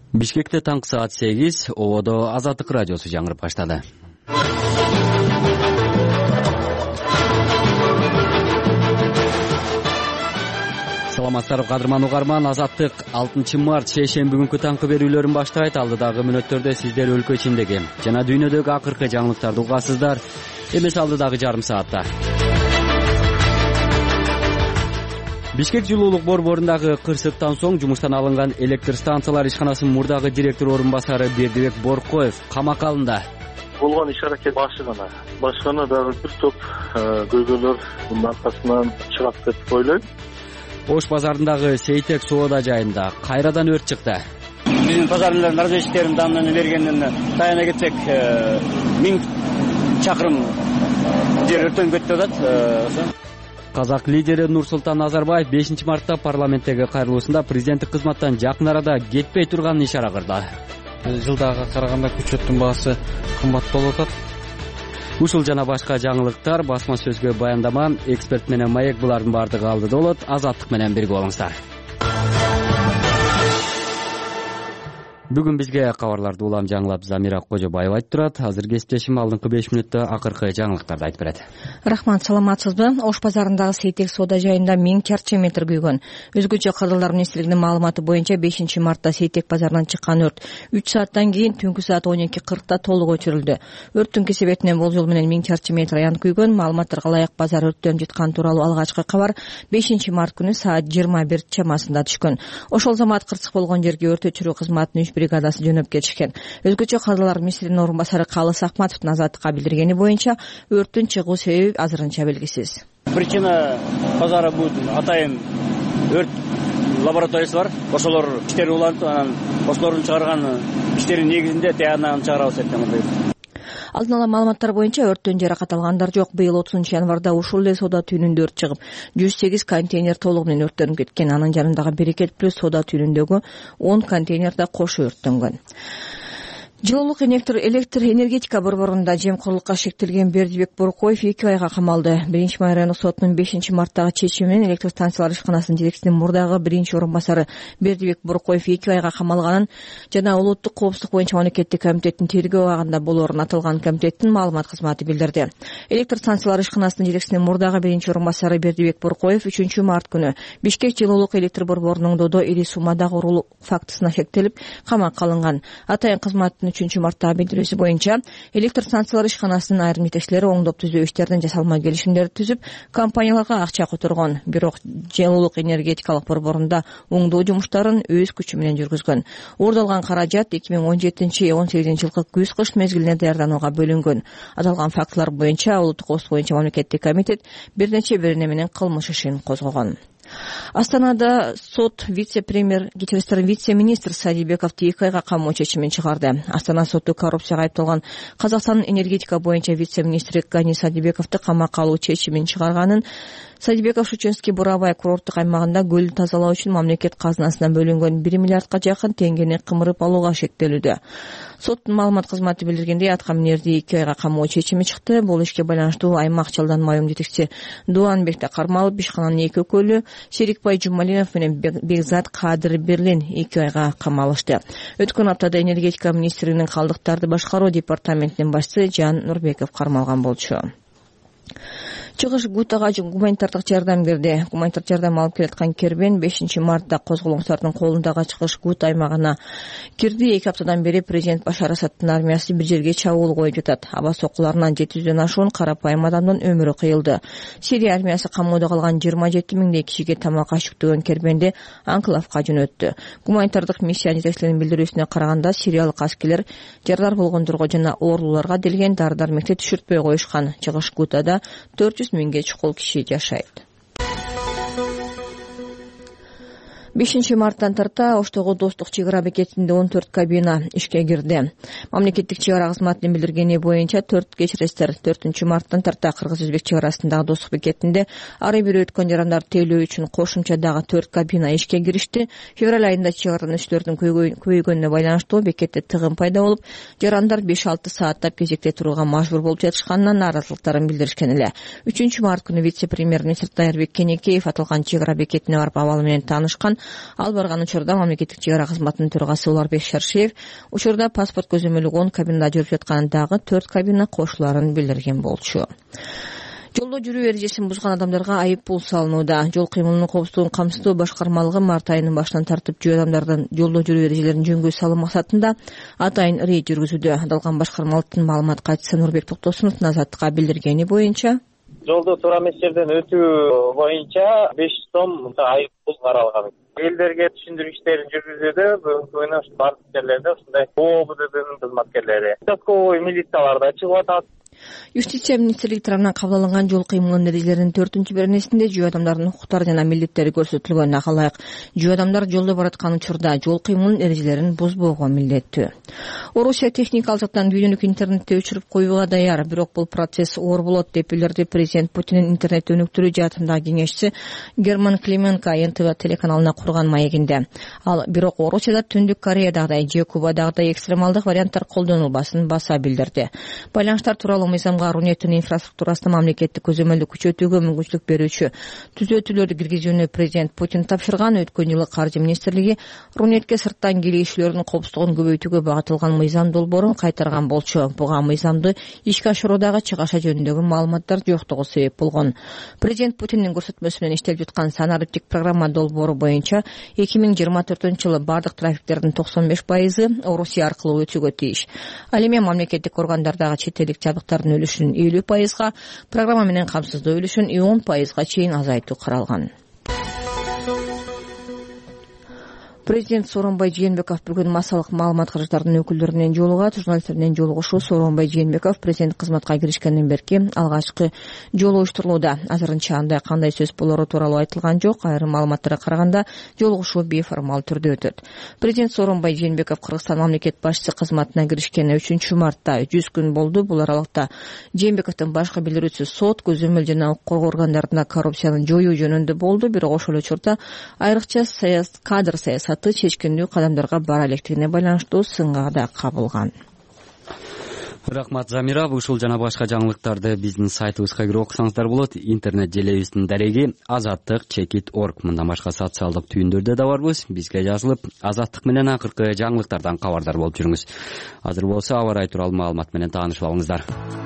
Бишкекте таңкы саат 8, Ободо Азаттык радиосу жаңырып баштады. Саламаттар, кадырман угарман. Азаттык 6 март шейшемби күнкү таңкы берүүлөрүн баштайт. Алдыдагы мүнөттөрдө сиздер өлкө ичиндеги жана дүйнөдөгү акыркы жаңылыктарды угасыздар. Эмес алдыдагы жарым саатта. Бишкек жылуулук борборундагы кырсыктан соң жумуштан алынган электр станциялар ишканасынын мурдагы директор орун басары Бердибек Боркоев камакка алынды. Болгон иш-аракет башкана дагы бир топ көйгөйлөр мунун аркасынан чыгат деп ойлойм. Ош базарындагы Сейтек соода жайында кайрадан өрт чыкты. Биздин базардын разведчиктердин данныны бергенден таяна кетсек 1000 чакырым жер өрттөнүп кетти деп атат. Казак лидери Нурсултан Назарбаев 5 мартта парламенттеги кайрылуусунда президенттик кызматтан жакын арада кетпей турганын ишара кылды. Жылдага караганда күчөттүн баасы кымбат болуп атат. Ушул жана башка жаңылыктар басма сөзгө баяндама, эксперт менен маек булардын бардыгы алдыда болот. Азаттык менен бирге болуңуздар. Бүгүн бизге кабарларды улам жаңылап Замира Кожобаева айтып турат. Азыр кесиптешим алдыңкы 5 мүнөттө акыркы жаңылыктарды айтып берет. Рахмат, саламатсызбы? Ош базарындагы Сейтек соода жайында 1000 чарчы метр күйгөн. Өзгөчө Кыргыздар министрлигинин маалыматы боюнча 5 мартта Сейтек базарынан чыккан өрт 3 сааттан кийин түнкү саат 12:40 толук өчүрүлдү. Өрттүн кесебетинен болжол менен 1000 чарчы метр аян күйгөн. Маалыматтарга ылайык базар өрттөнүп жаткан тууралуу алгачкы кабар 5 март күнү саат 21 чамасында түшкөн. Ошол замат кырсык болгон жерге өрт өчүрүү кызматынын бригадасы жөнөп кетишкен. Өзгөчө Кыргыздар министринин орун басары Калыс Акматовдун Азаттыкка билдиргени боюнча өрттүн чыгуу себеби азырынча белгисиз. Причина базара бул атайын өрт лабораториясы бар. Ошолор иштери улантып, анан ошолордун чыгарган иштерин негизинде тиянагын чыгарабыз деп атат. Алдын ала маалыматтар боюнча өрттөн жаракат алгандар жок. Быйыл 30 январда ушул эле соода түйүнүндө өрт чыгып, 108 контейнер толугу менен өрттөнүп кеткен. Анын жанындагы Берекет плюс соода түйүнүндөгү 10 контейнер да кошо өрттөнгөн. Жылуулук электр энергетика борборунда жемкорлукка шектелген Бердибек Боркоев 2 айга камалды. 1 май райондук сотунун 5 марттагы чечими менен электр станциялар ишканасынын директорунун мурдагы орун басары Бердибек Боркоев 2 айга камалганын жана улуттук коопсуздук боюнча мамлекеттик комитеттин тергөө абагында болоорун аталган комитеттин маалымат кызматы билдирди. Электр станциялар ишканасынын директорунун мурдагы 1 орун басары Бердибек Боркоев 3 март күнү Бишкек жылуулук электр борборунун Додо ири суммадагы уруу фактысына шектелип камакка алынган. Атайын кызматтын 3 марттагы билдирүүсү боюнча электр станциялар ишканасынын айрым жетекчилери оңдоп түзөө иштердин жасалма келишимдерди түзүп, компанияларга акча которгон. Бирок жылуулук энергетикалык борборунда оңдоо жумуштарын өз күчү менен жүргүзгөн. Уурдалган каражат 2017-18 жылкы күз-кыш мезгилине даярданууга бөлүнгөн. Аталган фактылар боюнча улуттук коопсуздук боюнча мамлекеттик комитет бир нече берене менен кылмыш ишин козгогон. Астанада сот вице-министр Садибековду 2 айга камоо чечимин чыгарды. Астана соту коррупцияга айыпталган Казакстандын энергетика боюнча вице-министри Гани Садибековду камакка алуу чечимин чыгарганын Садибеков Шучинский Бурабай курорттук аймагында көлдү тазалоо үчүн мамлекет казынасынан бөлүнгөн 1 миллиардка жакын теңгени кымырып алууга шектелүүдө. Соттун маалымат кызматы билдиргендей, аткаминерди 2 айга камоо чечими чыкты. Бул ишке байланыштуу аймак Жалдан майым жетекчиси Дуанбек Такармалов, Бишкананын 2 өкүлү Серикбай Жумалинов менен Бекзат Кадыр Берлин 2 айга камалышты. Өткөн аптада энергетика министрлигинин калдыктарды башкаруу департаментинин башчысы Жан Нурбеков кармалган болчу. Чыгыш Гутага гуманитардык жардам берди. Гуманитардык жардам алып келаткан кербен 5 мартта козголоңчулардын колундагы Чыгыш Гут аймагына кирди. 2 аптадан бери президент Башар Асадтын армиясы бир жерге чабуул коюп жатат. Аба сокуларынан 700дөн ашуун карапайым адамдын өмүрү кыйылды. Сирия армиясы камоодо калган 27 миңдей кишиге тамак ашыктөгөн кербенди анклавка жөнөттү. Гуманитардык миссия жетекчилеринин билдирүүсүнө караганда, сириялык аскерлер жардар болгондорго жана оорулууларга делген дары-дармекти түшүртпөй коюшкан. Чыгыш Гутада 400 миңге чукул киши жашайт. 5 марттан тарта Оштогу Достук чек ара бекетинде 14 кабина ишке кирди. Мамлекеттик чек ара кызматынын билдиргени боюнча 4 кечирестер 4 марттан тарта Кыргыз-Өзбек чек арасындагы Достук бекетинде ары бери өткөн жарандар тейлөө үчүн кошумча дагы 4 кабина ишке киришти. Февраль айында чек аранын иштөрдүн көбөйгөнүнө байланыштуу бекетте тыгын пайда болуп, жарандар 5-6 сааттап кезекте турууга мажбур болуп жатышканынан нааразылыктарын билдиришкен эле. 3 март күнү вице-премьер-министр Дайырбек Кенекеев аталган чек ара бекетине барып абалы менен таанышкан. Ал барган учурда мамлекеттик чек ара кызматынын төрагасы Уларбек Шаршеев учурда паспорт көзөмөлү 10 кабинада жүрүп жатканын, дагы 4 кабина кошуларын билдирген болчу. Жолдо жүрүү эрежесин бузган адамдарга айып пул салынууда. Жол кыймылынын коопсуздугун камсыздоо башкармалыгы март айынын башынан тартып жөө адамдардын жолдо жүрүү эрежелерин жөнгө салуу максатында атайын рейд жүргүзүүдө. Аталган башкармалыктын маалымат катчысы Нурбек Токтосуновдун Азаттыкка билдиргени боюнча, жолдо туура эмес жерден өтүү боюнча 5 сом айып пул каралган. Элдерге түшүндүрүү иштерин жүргүзүүдө бүгүнкү күнү бардык жерлерде ушундай ООБДнын кызматкерлери, участковый милициялар да чыгып атат. Юстиция министрлиги тарабынан кабыл алынган жол кыймылынын эрежелеринин 4-беренесинде жөө адамдардын укуктары жана милдеттери көрсөтүлгөн. Ага ылайык жөө адамдар жолдо бараткан учурда жол кыймылынын эрежелерин бузбоого милдеттүү. Орусия техникалык жактан видеону интернетте өчүрүп коюуга даяр, бирок бул процесс оор болот деп билдирди президент Путиндин интернет өнүктүрүү жаатындагы кеңешчиси Герман Клименко НТВ телеканалына курган маегинде. Ал бирок Орусияда Түндүк Кореядагыдай же Кубадагыдай экстремалдык варианттар колдонулбасын баса билдирди. Байланыштар тууралуу мыйзамга Рунеттин инфраструктурасына мамлекеттик көзөмөлдү күчөтүүгө мүмкүнчүлүк берүүчү түзөтүүлөрдү киргизүүнү президент Путин тапшырган. Өткөн жылы Каржы министрлиги Рунетке сырттан келишүүлөрдүн коопсуздугун көбөйтүүгө багытылган мыйзам долбоорун кайтарган болчу. Буга мыйзамды ишке ашыруудагы чыгаша жөнүндөгү маалыматтар жоктугу себеп болгон. Президент Путиндин көрсөтмөсү менен иштелип жаткан санариптик программа долбоору боюнча 2024-жылы бардык трафиктердин 95% Орусия аркылуу өтүүгө тийиш. Ал эми мамлекеттик органдардагы чет элдик жабдыктардын үлүшүн 50%, программа менен камсыздоо үлүшүн 10%га чейин азайтуу каралган. Президент Сооронбай Жээнбеков бүгүн массалык маалымат каражаттарынын өкүлдөрү менен жолугат, журналисттер менен жолугушуу. Сооронбай Жээнбеков президент кызматка киришкенден берки алгачкы жолу уюштурулууда. Азырынча андай кандай сөз болору тууралуу айтылган жок. Айрым маалыматтарга караганда жолугушуу бейформал түрдө өтөт. Президент Сооронбай Жээнбеков Кыргызстан мамлекет башчысы кызматына киришкени 3-мартта 100 күн болду. Бул аралыкта Жээнбековдун башкы билдирүүсү сот, көзөмөл жана укук коргоо органдарында коррупцияны жоюу жөнүндө болду. Бирок ошол учурда айрыкча кадр саясаты чечкиндүү кадамдарга бара электигине байланыштуу сынга да кабылган. Рахмат Замира. Ушул жана башка жаңылыктарды биздин сайтыбызга кирип окусаңыздар болот. Интернет желебиздин дареги azattik.org. Мындан башка социалдык түйүндөрдө да барбыз. Бизге жазылып, Азаттык менен акыркы жаңылыктардан кабардар болуп жүрүңүз. Азыр болсо аба ырайы тууралуу маалымат менен таанышып алыңыздар.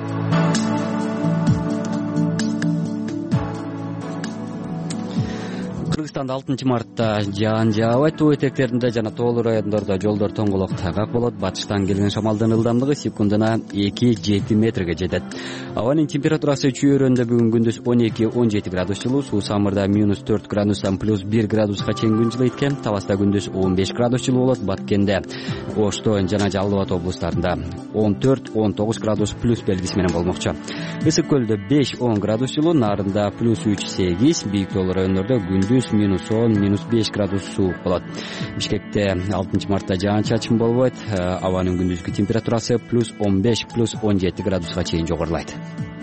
Кыргызстанда 6-мартта жаан жаабайт. Тоо этектеринде жана тоолуу райондордо жолдор тоңголок тайгак болот. Батыштан келген шамалдын ылдамдыгы секундуна 2-7 метрге жетет. Абанын температурасы Чүй өрөөнүндө бүгүн күндүз 12-17 градус жылуу, Суу Самырда -4 градустан +1 градуска чейин күн жылыйт экен. Табаста күндүз 15 градус жылуу болот. Баткенде, Ошто жана Жалал Абад облустарында 14-19 градус плюс белгиси менен болмокчу. Ысык көлдө 5-10 градус жылуу, Нарында +3-8, бийик тоолуу райондордо күндүз -10, -5 градус суук болот. Бишкекте 6-мартта жаан-чачын болбойт. Абанын күндүзгү температурасы +15, +17 градуска чейин жогорулайт.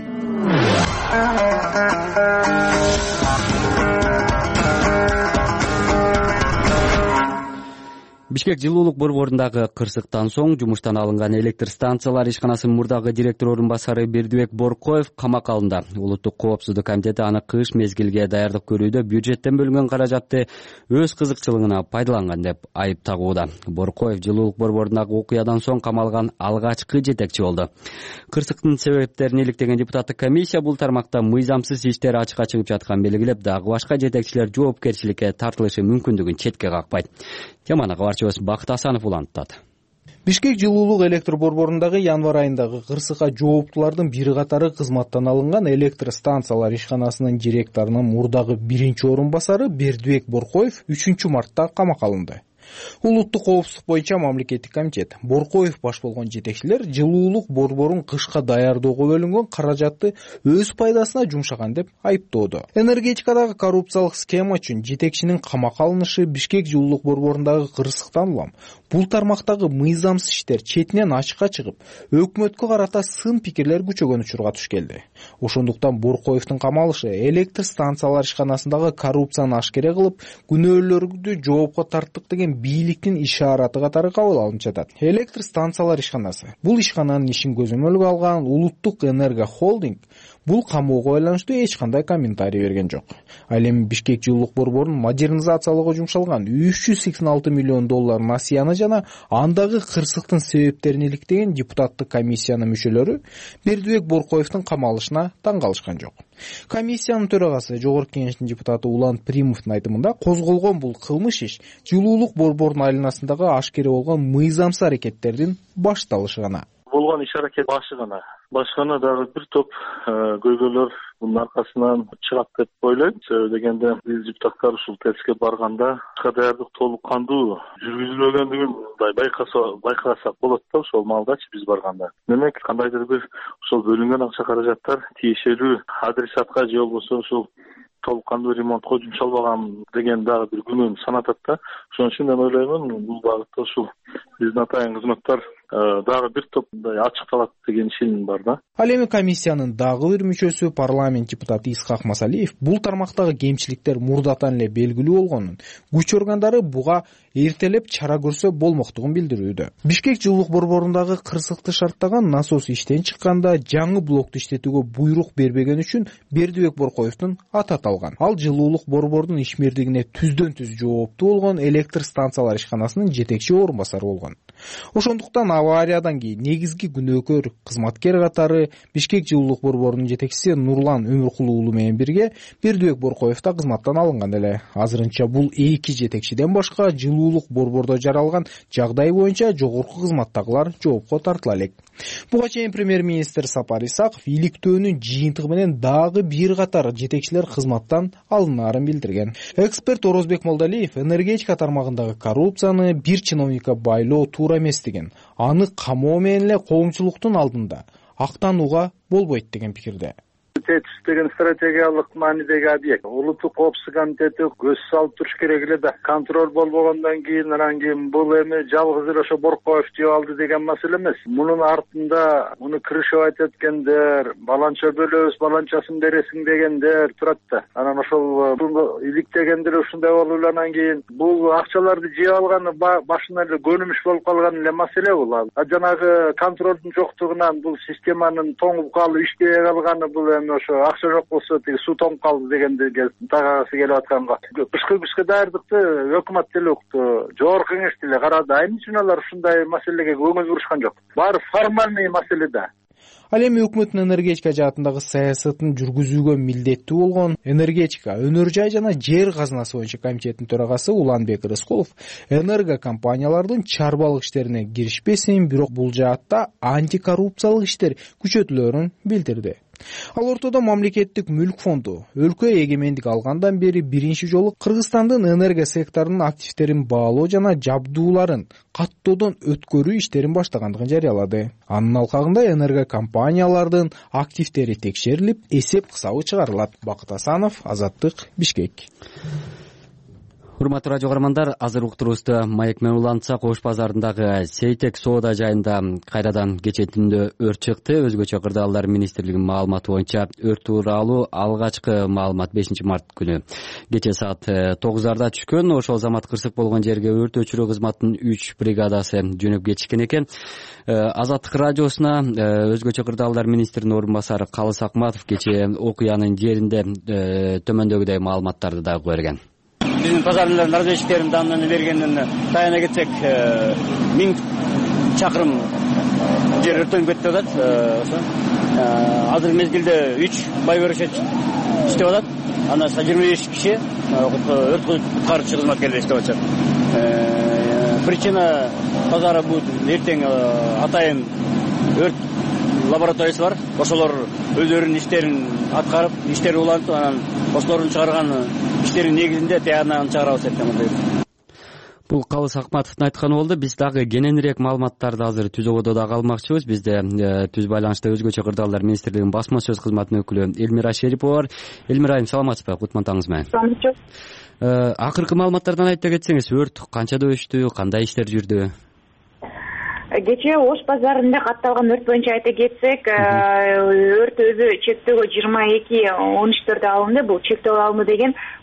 Бишкек жылуулук борборундагы кырсыктан соң жумуштан алынган электр станциялар ишканасынын мурдагы директор орун басары Бердибек Боркоев камакка алынды. Улуттук коопсуздук комитети аны кыш мезгилге даярдык көрүүдө бюджеттен бөлүнгөн каражатты өз кызыкчылыгына пайдаланган деп айып тагууда. Боркоев жылуулук борборундагы окуядан соң камалган алгачкы жетекчи болду. Кырсыктын себептерин иликтеген депутаттык комиссия бул тармакта мыйзамсыз иштер ачыкка чыгып жатканын белгилеп, дагы башка жетекчилер жоопкерчиликке тартылышы мүмкүндүгүн четке какпайт. Теманы кабарчыбыз Бакыт Асанов улантат. Бишкек жылуулук электр борборундагы январь айындагы кырсыкка жооптулардын бир катары кызматтан алынган электр станциялар ишканасынын директорунун мурдагы биринчи орун басары Бердибек Боркоев 3-мартта камакка алынды. Улуттук коопсуздук боюнча мамлекеттик комитет Боркоев баш болгон жетекчилер жылуулук борборун кышка даярдоого бөлүнгөн каражатты өз пайдасына жумшаган деп айыптоодо. Энергетикадагы коррупциялык схема үчүн жетекчинин камакка алынышы Бишкек жылуулук борборундагы кырсыктан улам бул тармактагы мыйзамсыз иштер четинен ачыкка чыгып, өкмөткө карата сын пикирлер күчөгөн учурга туш келди. Ошондуктан Боркоевдун камалышы электр станциялар ишканасындагы коррупцияны ашкере кылып, күнөөлөрдү жоопко тарттык деген бийликтин ишараты катары кабыл алынып жатат. Электр станциялар ишканасы. Бул ишкананын ишин көзөмөлгө алган Улуттук энерго холдинг бул камоого байланыштуу эч кандай комментарий берген жок. Ал эми Бишкек жылуулук борборун модернизациялоого жумшалган 386 миллион доллар насыяны жана андагы кырсыктын себептерин иликтеген депутаттык комиссиянын мүчөлөрү Бердибек Боркоевдун камалышына таң калышкан жок. Комиссиянын төрагасы, Жогорку Кеңештин депутаты Улан Примовдун айтымында, козголгон бул кылмыш иш жылуулук борборунун айланасындагы ашкере болгон мыйзамсыз аракеттердин башталышы гана. Болгон иш аракет башы гана. Башкана дагы бир топ көйгөйлөр мунун аркасынан чыгат деп ойлойм. Себеби дегенде биз депутаттар ушул тестке барганда даярдык толук кандуу жүргүзүлбөгөндүгүн байкасак болот да ошол маалдачы биз барганда. Демек кандайдыр бир ошол бөлүнгөн акча каражаттар тиешелүү адресатка же болбосо ушул толук кандуу ремонтко жумшалбаган деген дагы бир күнөөнү санатат да. Ошон үчүн мен ойлоймун бул багытта ушул биздин атайын кызматтар дагы бир топ ачыкталат деген ишеним бар да. Ал эми комиссиянын дагы бир мүчөсү парламент депутаты Исхак Масалиев бул тармактагы кемчиликтер мурдатан эле белгилүү болгонун, күч органдары буга эртелеп чара көрсө болмоктугун билдирүүдө. Бишкек жылуулук борборундагы кырсыкты шарттаган насос иштен чыкканда жаңы блокту иштетүүгө буйрук бербеген үчүн Бердибек Боркоевдун аты аталган. Ал жылуулук борборунун ишмердигине түздөн түз жооптуу болгон электр станциялар ишканасынын жетекчи орун басары болгон. Ошондуктан авариядан кийин негизги күнөөкөр кызматкер катары Бишкек жылуулук борборунун жетекчиси Нурлан Өмүркулуу уулу менен бирге Бердибек Боркоев да кызматтан алынган эле. Азырынча бул эки жетекчиден башка жылуулук борбордо жаралган жагдай боюнча жогорку кызматтагылар жоопко тартыла элек. Буга чейин премьер-министр Сапар Исаков иликтөөнүн жыйынтыгы менен дагы бир катар жетекчилер кызматтан алынаарын билдирген. Эксперт Орозбек Молдалиев энергетика тармагындагы коррупцияны бир чиновникке байлоо туура эмес деген, аны камоо менен эле коомчулуктун алдында актанууга болбойт деген пикирде. ТЭЦ деген стратегиялык маанидеги объект. Улуттук коопсуздук комитети көз салып туруш керек эле да. Контроль болбогондон кийин анан кийин бул эми жалгыз эле ошо Боркоев жеп алды деген маселе эмес. Мунун артында муну крышевать эткендер, баланча бөлөбүз, баланчасын бересиң дегендер турат да. Анан ошол иликтегендер ушундай болуп эле анан кийин бул акчаларды жеп алганы башынан эле көнүмүш болуп калган эле маселе бул. Жанагы контролдун жоктугунан бул системанын тоңуп калып иштебей калганы бул эми ошо акча жок болсо тиги суу тоңуп калды дегенди тагасы келип атканга. Кышкы даярдыкты өкмөт деле укту, жогорку кеңеш деле карады. Айыл үчүн алар ушундай маселеге көңүл бурушкан жок. Баары формальный маселе да. Ал эми өкмөттүн энергетика жаатындагы саясатын жүргүзүүгө милдеттүү болгон энергетика, өнөр жай жана жер казынасы боюнча комитеттин төрагасы Уланбек Рыскулов энерго компаниялардын чарбалык иштерине киришпесин, бирок бул жаатта антикоррупциялык иштер күчөтүлөрүн билдирди. Ал ортодо мамлекеттик мүлк фонду өлкө эгемендик алгандан бери биринчи жолу Кыргызстандын энерго секторунун активдерин баалоо жана жабдууларын каттоодон өткөрүү иштерин баштагандыгын жарыялады. Анын алкагында энерго компаниялардын активдери текшерилип, эсеп кысабы чыгарылат. Бакыт Асанов, Азаттык, Бишкек. Урматтуу радио каармандар, азыр уктурубузду маек менен улантсак, Ош базарындагы Сейтек соода жайында кайрадан кечээ түндө өрт чыкты. Өзгөчө кырдаалдар министрлигинин маалыматы боюнча өрт тууралуу алгачкы маалымат 5 март күнү кечээ саат 9:00 түшкөн. Ошол замат кырсык болгон жерге өрт өчүрүү кызматынын 3 бригадасы жөнөп кетишкен экен. Азаттык радиосуна өзгөчө кырдаалдар министринин орун басары Калыс Акматов кечээ окуянын жеринде төмөндөгүдөй маалыматтарды дагы берген. Биздин пазардын разведчиктеринин данныны бергенин таяна кетсек, 1000 чакырым жер өрттөнүп кетти деп атат. Азыр мезгилде 3 байбөрөшөт иштеп атат. Андан башка 25 киши өрт куткаруучу кызматкерлер иштеп атышат. Причина базары бул эртең атайын өрт лабораториясы бар. Ошолор өздөрүнүн иштерин аткарып, иштери улантып, анан ошолордун чыгарган иштерин негизинде даярданганын чыгарабыз деп атат. Бул Калыс Акматовдун айтканы болду. Биз дагы кененирээк маалыматтарды азыр түзөгөдө дагы алмакчыбыз. Бизде түз байланышта өзгөчө кырдаалдар министрлигинин басма сөз кызматынын өкүлү Элмира Шерипова бар. Элмира айым, саламатсызбы? Кутман менен. Акыркы маалыматтардан айтып кетсеңиз, өрт канчада өчтү, кандай иштер жүрдү? Кечээ Ош базарында катталган өрт боюнча айта кетсек, өрт өзү чектөөгө 22:13 алынды. Бул чектөө алымы деген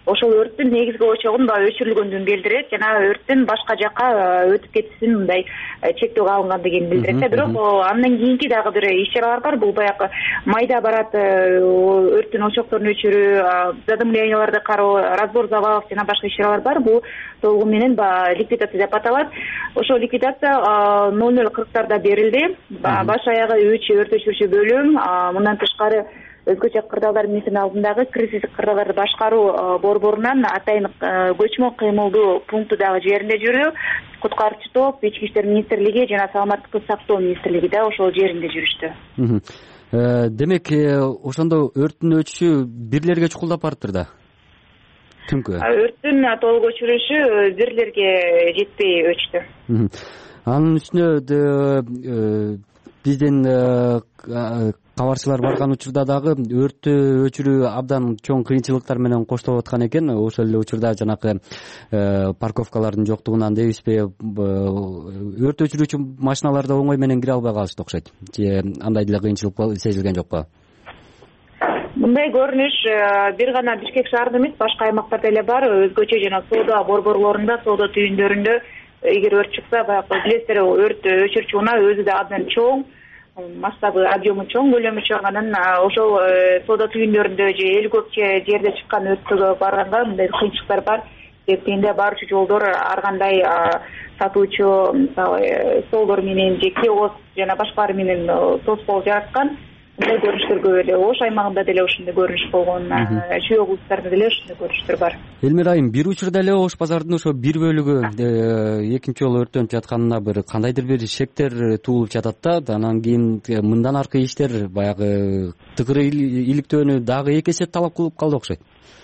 ошол өрттүн негизги очогунун баягы өчүрүлгөндүгүн билдирет жана өрттүн башка жакка өтүп кетишин мындай чектөө алынгандыгын билдирет да. Бирок андан кийинки дагы бир иш чаралар бар. Бул баягы майда барат өрттүн очокторун өчүрүү, задымленияларды кароо, разбор завалов жана башка иш чаралар бар. Бул толугу менен ликвидация деп аталат. Ошол ликвидация 00:40 берилди. Баш аягы 3 өрт өчүрүүчү бөлүм, мындан тышкары өзгөчө кырдаалдар министринин алдындагы кризистик кырдаалдарды башкаруу борборунан атайын көчмө кыймылдуу пункту дагы жеринде жүрүү, куткарчу топ, ички иштер министрлиги жана саламаттыкты сактоо министрлиги да ошол жеринде жүрүштү. Демек, ошондо өрттүн өчүшү бирлерге чукулдап барыптыр да. Түнкү. Өрттүн толук өчүрүшү бирлерге жетпей өчтү. Анын үстүнө биздин кабарчылар барган учурда дагы өрттү өчүрүү абдан чоң кыйынчылыктар менен коштолуп аткан экен. Ошол эле учурда жанакы парковкалардын жоктугунан дейбизби, өрт өчүрүүчү машиналар да оңой менен кире албай калышты окшойт. Же андай деле кыйынчылык сезилген жокпу? Мындай көрүнүш бир гана Бишкек шаарында эмес, башка аймактарда эле бар. Өзгөчө жана соода борборлорунда, соода түйүндөрүндө эгер өрт чыкса, баягы билесиздер, өрт өчүрүүчү унаа өзү да абдан чоң, масштабы, объему чоң, көлөмү чоң. Анан ошол соода түйүндөрүндө же эл көп жерде чыккан өрттүгө барганга мындай кыйынчылыктар бар. Себебинде барчу жолдор ар кандай сатуучу, мисалы, столдор менен же киоск жана башкалары менен тоскоол жараткан. Мындай көрүнүштөр көп эле. Ош аймагында деле ошондой көрүнүш болгон, чүй облустарында деле ошондой көрүнүштөр бар. Элмира айым, бир учурда эле Ош базарынын ошо бир бөлүгү экинчи жолу өрттөнүп жатканына бир кандайдыр бир шектер туулуп жатат да. Анан кийин мындан аркы иштер баягы тыкыр иликтөөнү дагы эки эсе талап кылып калды окшойт.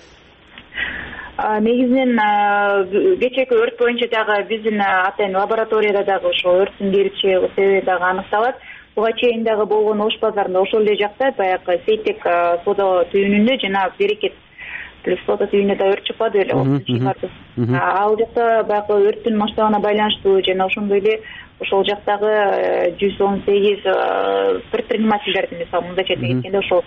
Негизинен кечээки өрт боюнча дагы биздин атайын лабораторияда дагы ошо өрттүн келип чыгуу себеби дагы аныкталат. Буга чейин дагы болгон Ош базарында ошол эле жакта баягы Сейтек соода түйүнүндө жана Берекет соода түйүнүндө да өрт чыкпады эле. Ал жакта баягы өрттүн масштабына байланыштуу жана ошондой эле ошол жактагы 118 предпринимательдердин, мисалы, мындайча кеткенде ошол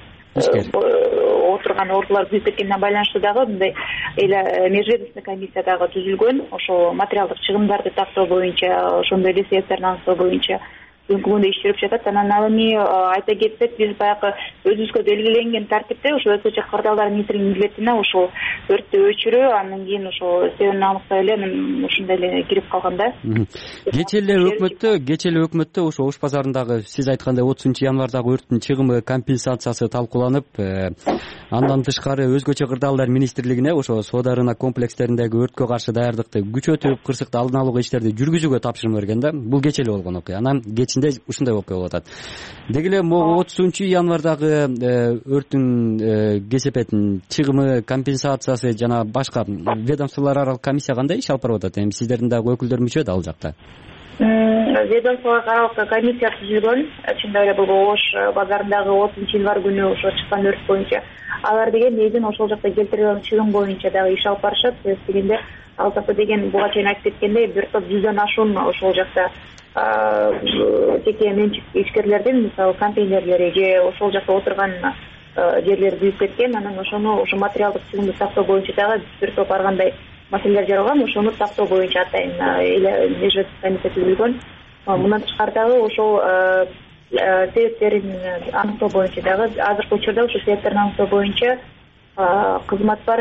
отурган ордулар күйүп кеткенине байланыштуу дагы мындай межведомственный комиссия дагы түзүлгөн. Ошол материалдык чыгымдарды тактоо боюнча, ошондой эле себептерин аныктоо боюнча бүгүнкү күндө иш жүрүп жатат. Анан ал эми айта кетсек, биз баягы өзүбүзгө белгиленген тартипте ошо өзгөчө кырдаалдар министрлигинин милдетине ошол өрттү өчүрүү, андан кийин ошол себебин аныктап эле ушундай эле кирип калган да. Кечээ эле өкмөттө ошо Ош базарындагы сиз айткандай 30-январдагы өрттүн чыгымы компенсациясы талкууланып, андан тышкары өзгөчө кырдаалдар министрлигине ошо соода рынок комплекстериндеги өрткө каршы даярдыкты күчөтүп, кырсыкты алдын алуу иштерди жүргүзүүгө тапшырма берген да. Бул кечээ эле болгон окуя. Анан ушундай окуя болуп атат. Деги эле 30-январдагы өрттүн кесепетин чыгымы, компенсациясы жана башка ведомстволор аралык комиссия кандай иш алып барып атат? Эми сиздердин дагы өкүлдөр мүчө да ал жакта? Ведомстволор аралык комиссия түзүлгөн. Чындап эле бул Ош базарындагы 30-январь күнү ошо чыккан өрт боюнча алар деген негизинен ошол жакта келтирилген чыгым боюнча дагы иш алып барышат. Себеби дегенде ал жакта деген буга чейин айтып кеткендей бир топ 100дан ашуун ошол жакта жеке менчик ишкерлердин, мисалы, контейнерлери же ошол жакта отурган жерлер күйүп кеткен. Анан ошо материалдык чыгымды тактоо боюнча дагы бир топ ар кандай маселелер жаралган. Ошону тактоо боюнча атайын межведомственный комиссия түзүлгөн. Мындан тышкары дагы ошол себептерин аныктоо боюнча дагы азыркы учурда ошо себептерин аныктоо боюнча кызмат бар,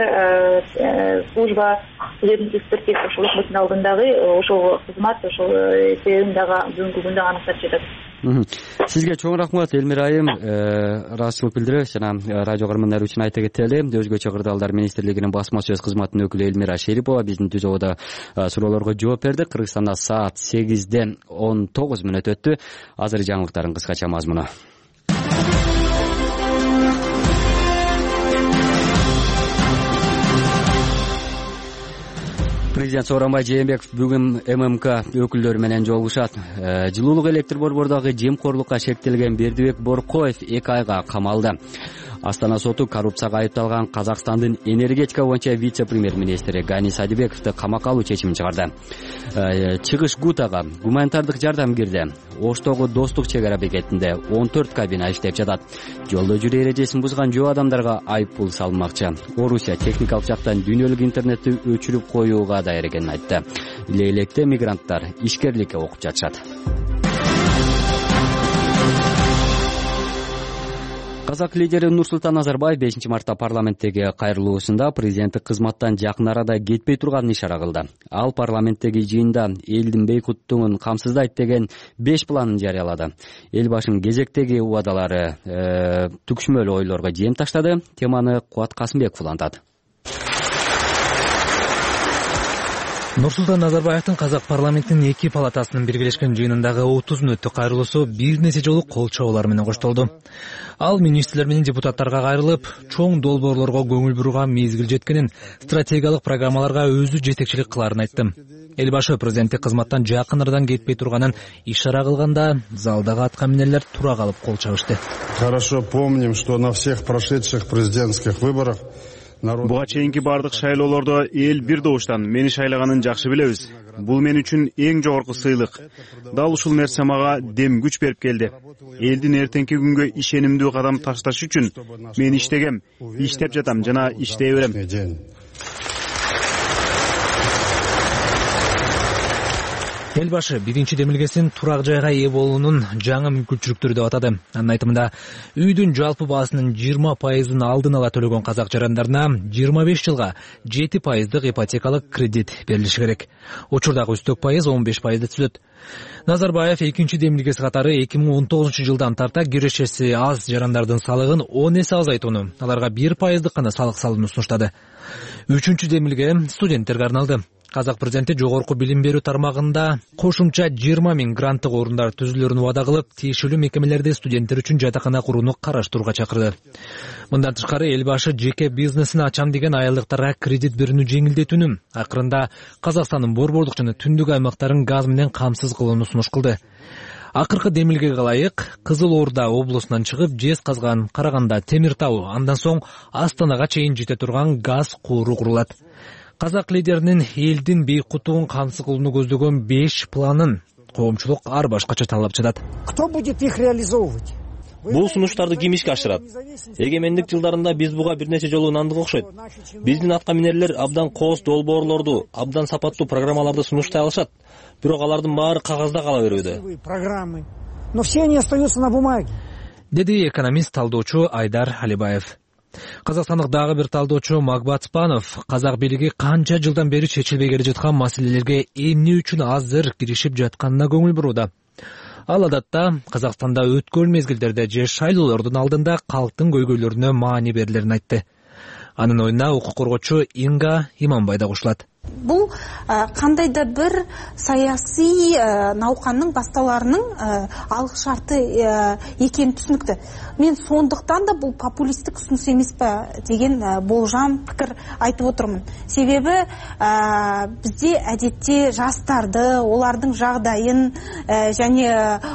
служба судебных экспертиз ошол өкмөттүн алдындагы ошол кызмат ошол себебин дагы бүгүнкү күндө аныктап жатат. Сизге чоң рахмат, Элмира айым, ыраазычылык билдирип жана радио көрөрмөндөр үчүн айта кетели. Өзгөчө кырдаалдар министрлигинин басма сөз кызматынын өкүлү Элмира Шерипова биздин түзөөгө суроолорго жооп берди. Кыргызстанда саат 8:19 өттү. Азыр жаңылыктардын кыскача мазмуну. Президент Сооронбай Жээнбеков бүгүн ММК өкүлдөрү менен жолугушат. Жылуулук электр борбордогу жемкорлукка шектелген Бердибек Боркоев 2 айга камалды. Астана соту коррупцияга айыпталган Казакстандын энергетика боюнча вице-премьер-министри Гани Садибековду камакка алуу чечимин чыгарды. Чыгыш Гутага гуманитардык жардам кирди. Оштогу Достук чек ара бекетинде 14 кабина иштеп жатат. Жолдо жүрүү эрежесин бузган жөө адамдарга айып пул салынмакчы. Орусия техникалык жактан дүйнөлүк интернетти өчүрүп коюуга даяр экенин айтты. Лейлекте мигранттар ишкерликке окуп жатышат. Казак лидери Нурсултан Назарбаев 5 мартта парламенттеги кайрылуусунда президенттик кызматтан жакын арада кетпей турганын ишара кылды. Ал парламенттеги жыйында элдин бейкуттугун камсыздайт деген 5 планын жарыялады. Эл башынын кезектеги убадалары түкшмөл ойлорго жем таштады. Теманы Кубат Касымбеков улантат. Нурсултан Назарбаевдин Казак парламентинин 2 палатасынын биргелешкен жыйынындагы 30 мүнөттүк кайрылуусу бир нече жолу кол чабуулар менен коштолду. Ал министрлер менен депутаттарга кайрылып, чоң долбоорлорго көңүл бурууга мезгил жеткенин, стратегиялык программаларга өзү жетекчилик кыларын айтты. Эл башы президенттик кызматтан жакын арадан кетпей турганын ишара кылганда, залдагы атка минерлер тура калып кол чабышты. Хорошо помним, что на всех прошедших президентских выборах Буга чейинки бардык шайлоолордо эл бир добуштан мени шайлаганын жакшы билебиз. Бул мен үчүн эң жогорку сыйлык. Дал ушул нерсе мага дем күч берип келди. Элдин эртеңки күнгө ишенимдүү кадам ташташ үчүн мен иштегем, иштеп жатам жана иштей берем. Эл башы биринчи демилгесин турак жайга ээ болуунун жаңы мүмкүнчүлүктөрү деп атады. Анын айтымында, үйдүн жалпы баасынын 20% алдын ала төлөгөн казак жарандарына 25 жылга 7% ипотекалык кредит берилиши керек. Учурдагы үстөк пайыз 15% түзөт. Назарбаев экинчи демилгеси катары 2019 жылдан тарта кирешеси аз жарандардын салыгын 10 эсе азайтууну, аларга 1% гана салык салууну сунуштады. Үчүнчү демилге студенттерге арналды. Казак президенти жогорку билим берүү тармагында кошумча 20 000 гранттык орундар түзүлөрүн убада кылып, тиешелүү мекемелерде студенттер үчүн жатакана курууну караштырууга чакырды. Мындан тышкары эл башы жеке бизнесин ачам деген аялдыктарга кредит берүүнү жеңилдетүүнү, акырында Казакстандын борбордук жана түндүк аймактарын газ менен камсыз кылууну сунуш кылды. Акыркы демилгеге ылайык Кызыл Орда облусунан чыгып, Жез Казган, Караганда, Темир Тау, андан соң Астанага чейин жете турган газ кууру курулат. Казак лидеринин элдин бейкуттугун камсыз кылууну көздөгөн 5 планын коомчулук ар башкача талап жатат. Кто будет их реализовывать? Бул сунуштарды ким ишке ашырат? Эгемендик жылдарында биз буга бир нече жолу ынандык окшойт. Биздин атка минерлер абдан кооз долбоорлорду, абдан сапаттуу программаларды сунуштай алышат. Бирок алардын баары кагазда кала берүүдө. Программы. Но все они остаются на бумаге. Деди экономист талдоочу Айдар Алибаев. Казакстандык дагы бир талдоочу Магбат Спанов казак бийлиги канча жылдан бери чечилбей келе жаткан маселелерге эмне үчүн азыр киришип жатканына көңүл бурууда. Ал адатта Казакстанда өткөн мезгилдерде же шайлоолордун алдында калктын көйгөйлөрүнө маани берилерин айтты. Анын оюна укук коргоочу Инга Иманбай да кошулат. Бул кандайда бир саясий науканның басталарының алғы шарты екені түсінікті. Мен сондықтан да бұл популистік ұсыныс емес па деген болжам пікір айтып отырмын. Себебі бізде әдетте жастарды, олардың жағдайын және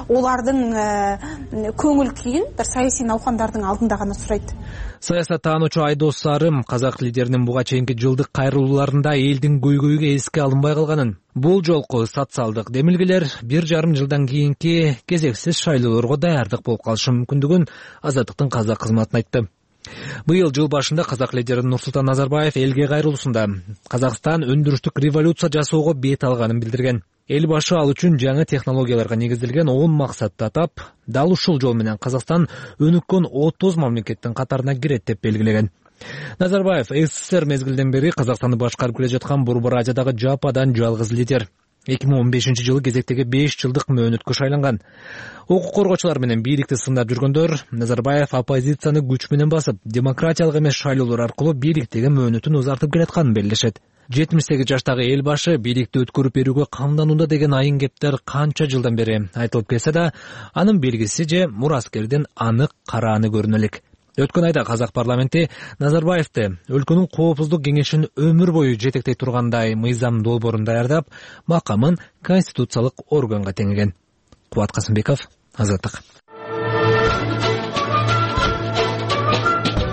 олардың көңіл күйін бір саяси науқандардың алдында ғана сұрайды. Саясаттануучу Айдос Сарым казак лидеринин буга чейинки жылдык кайрылууларында элдин көйгөйгө эске алынбай калганын, бул жолку социалдык демилгелер 1,5 жылдан кийинки кезексиз шайлоолорго даярдык болуп калышы мүмкүндүгүн Азаттыктын казак кызматына айтты. Быйыл жыл башында казак лидери Нурсултан Назарбаев элге кайрылуусунда Казакстан өндүрүштүк революция жасоого бет алганын билдирген. Эл башы ал үчүн жаңы технологияларга негизделген 10 максатты атап, дал ушул жол менен Казакстан өнүккөн 30 мамлекеттин катарына кирет деп белгилеген. Назарбаев СССР мезгилден бери Казакстанды башкарып келе жаткан Борбор Азиядагы жападан жалгыз лидер. 2015 жылы кезектеги 5 жылдык мөөнөткө шайланган. Укук коргоочулар менен бийликти сындап жүргөндөр Назарбаев оппозицияны күч менен басып, демократиялык эмес шайлоолор аркылуу бийликтеги мөөнөтүн узартып келатканын белгилешет. 78 жаштагы эл башы бийликти өткөрүп берүүгө камданууда деген айын кептер канча жылдан бери айтылып келсе да, анын белгиси же мураскердин анык карааны көрүнө элек. Өткөн айда казак парламенти Назарбаевди өлкөнүн коопсуздук кеңешин өмүр бою жетектей тургандай мыйзам долбоорун даярдап, макамын конституциялык органга теңеген. Кубат Касымбеков, Азаттык.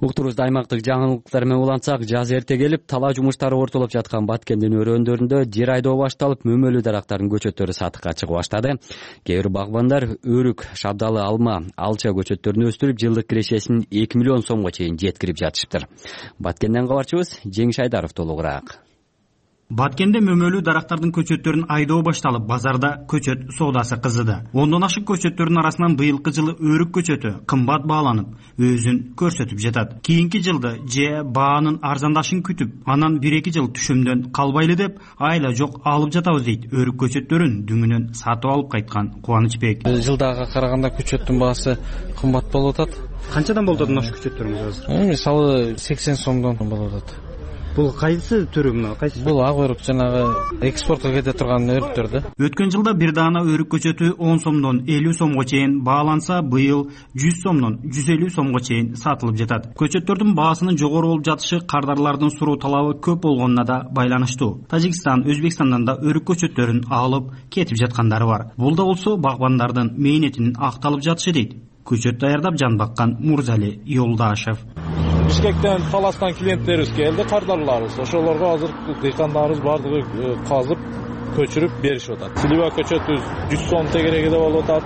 Уктурубузда аймактык жаңылыктар менен улантсак, жаз эрте келип, талаа жумуштары ортолоп жаткан Баткендин өрөөндөрүндө жер айдоо башталып, мөмөлүү дарактардын көчөттөрү сатыкка чыга баштады. Кээ бир багбандар өрүк, шабдалы, алма, алча көчөттөрүн өстүрүп, жылдык кирешесин 2 миллион сомго чейин жеткирип жатышыптыр. Баткенден кабарчыбыз Жеңиш Айдаров толугураак. Баткенде мөмөлүү дарактардын көчөттөрүн айдоо башталып, базарда көчөт соодасы кызыды. 10дон ашык көчөттөрдүн арасынан быйылкы жылы өрүк көчөтү кымбат бааланып, өзүн көрсөтүп жатат. Кийинки жылды же баанын арзандашын күтүп, анан 1-2 жыл түшүмдөн калбайлы деп айла жок алып жатабыз дейт өрүк көчөттөрүн дүңүнөн сатып алып кайткан Кубанычбек. Жылдага караганда көчөттүн баасы кымбат болуп атат. Канчадан болуп атат ошол көчөттөрүңүз азыр? Мисалы 80 сомдон болуп атат. Бул кайсы түрү мына? Кайсы? Бул ак өрүк, жанагы экспортко кете турган өрүктөр да. Өткөн жылда бир даана өрүк көчөтү 10 сомдон 50 сомго чейин бааланса, быйыл 100 сомдон 150 сомго чейин сатылып жатат. Көчөттөрдүн баасынын жогору болуп жатышы кардарлардын суроо талабы көп болгонуна да байланыштуу. Тажикстан, Өзбекстандан да өрүк көчөттөрүн алып кетип жаткандары бар. Бул да болсо багбандардын мээнетинин акталып жатышы дейт көчөт даярдап жан баккан Мурзали Юлдашев. Бишкектен, Таластан клиенттерибиз келди, кардарларыбыз. Ошолорго азыр дыйкандарыбыз бардыгы казып, көчүрүп беришип атат. Слива көчөтүбүз 100 сом тегерегиде болуп атат.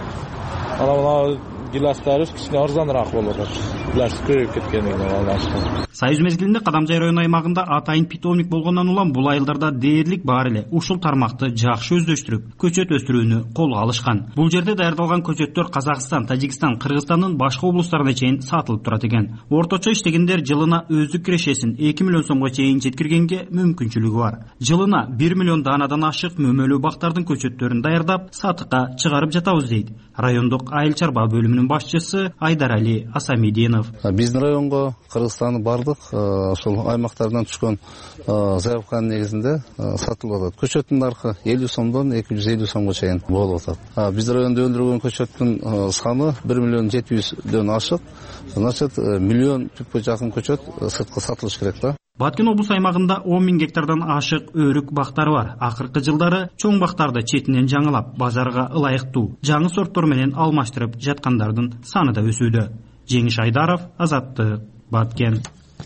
Анан гиластарыбыз кичине арзаныраак болуп атат. Гилас көбөйүп кеткендигине байланыштуу. Союз мезгилинде Кадамжай району аймагында атайын питомник болгондон улам бул айылдарда дээрлик бар эле. Ушул тармакты жакшы өздөштүрүп, көчөт өстүрүүнү колго алышкан. Бул жерде даярдалган көчөттөр Казакстан, Тажикстан, Кыргызстандын башка облустарына чейин сатылып турат экен. Орточо иштегендер жылына өздүк кирешесин 2 миллион сомго чейин жеткиргенге мүмкүнчүлүгү бар. Жылына 1 миллион даанадан ашык мөмөлүү бактардын көчөттөрүн даярдап, сатыкка чыгарып жатабыз дейт райондук айыл чарба бөлүмүнүн башчысы Айдарали Асамидинов. Биздин районго Кыргызстандын ошол аймактардан түшкөн заявканын негизинде сатылып атат. Көчөттүн наркы 50 сомдон 250 сомго чейин болуп атат. Биз райондо өндүрүлгөн көчөттүн саны 1 миллион 700дөн ашык. Значит, миллион түпкө жакын көчөт сыртка сатылыш керек да. Баткен облус аймагында 10 000 гектардан ашык өрүк бактары бар. Акыркы жылдары чоң бактарды четинен жаңылап, базарга ылайыктуу жаңы сорттор менен алмаштырып жаткандардын саны да өсүүдө. Жеңиш Айдаров, Азаттык, Баткен.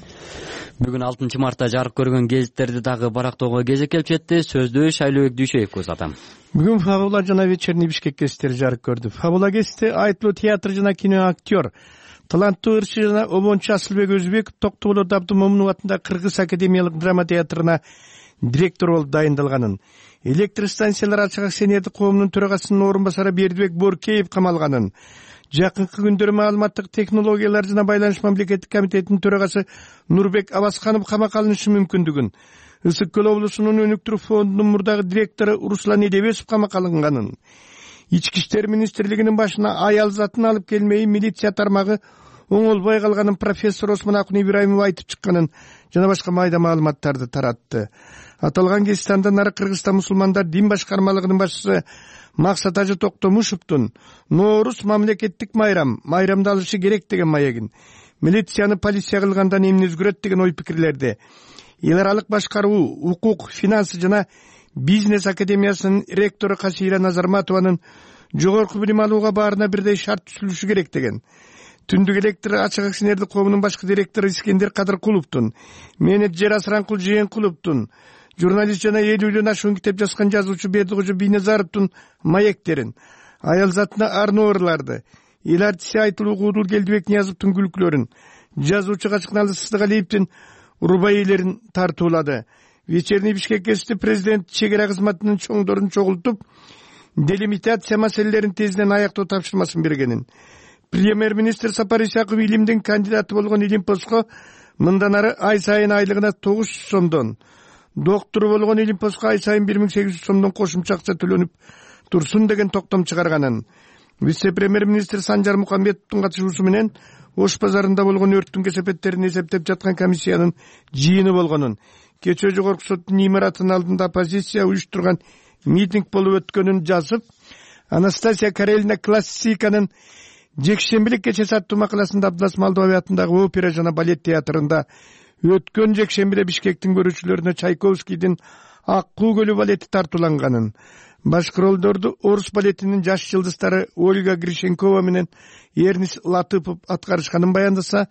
Бүгүн 6 мартта жарык көргөн гезиттерди дагы барактоого кезек келип жетти. Сөздү Шайлообек Дүйшөевгө узатам. Бүгүн Фабула жана Вечерний Бишкек гезиттери жарык көрдү. Фабула гезити айтылуу театр жана кино актер, таланттуу ырчы жана обончу Асылбек Өзбеков Токтогул Абдымомунов атындагы Кыргыз академиялык драма театрына директор болуп дайындалганын, электр станциялар ачык акционердик коомунун төрагасынын орун басары Бердибек Боркеев камалганын, жакынкы күндөрү маалыматтык технологиялар жана байланыш мамлекеттик комитетинин төрагасы Нурбек Абасканов камакка алынышы мүмкүндүгүн, Ысык Көл облусунун өнүктүрүү фондунун мурдагы директору Руслан Эдебесов камакка алынганын, Ички иштер министрлигинин башына аял затын алып келмей милиция тармагы оңолбой калганын профессор Осмон Акун Ибраимов айтып чыкканын жана башка майда маалыматтарды таратты. Аталган гезит андан ары Кыргызстан мусулмандар дин башкармалыгынын башчысы Максат Ажы Токтомушевдун Ноорус мамлекеттик майрамды алышы керек деген маегин, милицияны полиция кылгандан эмне өзгөрөт деген ой пикирлерди эл аралык башкаруу, укук, финанс жана бизнес академиясынын ректору Касира Назарматованын жогорку билим алууга баарына бирдей шарт түзүлүшү керек деген. Түндүк электр ачык акционердик коомунун башкы директору Искендер Кадыркуловдун, менеджер Асранкул Жээнкуловдун, журналист жана 50дөн ашуун китеп жазган жазуучу Бердикожо Бийназаровдун маектерин, аял затына арноо ырларды, эл артиси айтылуу Куудул Келдибек Ниязовдун күлкүлөрүн, жазуучу Качкыналы Сыздыгалиевдин рубаилерин тартуулады. Вечерний Бишкек гезити президент чегара кызматынын чоңдорун чогултуп, делимитация маселелерин тезинен аяктоо тапшырмасын бергенин, премьер-министр Сапар Исаков илимдин кандидаты болгон Илим Поско мындан ары ай сайын айлыгына 900 сомдон, доктуру болгон Илим Поско ай сайын 1800 сомдон кошумча акча төлөнүп турсун деген токтом чыгарганын, вице-премьер-министр Санжар Мукамбетовдун катышуусу менен Ош базарында болгон өрттүн кесепеттерин эсептеп жаткан комиссиянын жыйыны болгонун, кечээ жогорку соттун имаратынын алдында оппозиция уюштурган митинг болуп өткөнүн жазып, Анастасия Карелина классиканын жекшембилик кечеси аттуу макаласында Абдулас Малдыбай атындагы опера жана балет театрында өткөн жекшембиде Бишкектин көрүүчүлөрүнө Чайковскийдин Аккуу көлү балети тартууланганын, башкы ролдорду орус балетинин жаш жылдыздары Ольга Грищенкова менен Эрнис Латыпов аткарышканын баяндаса,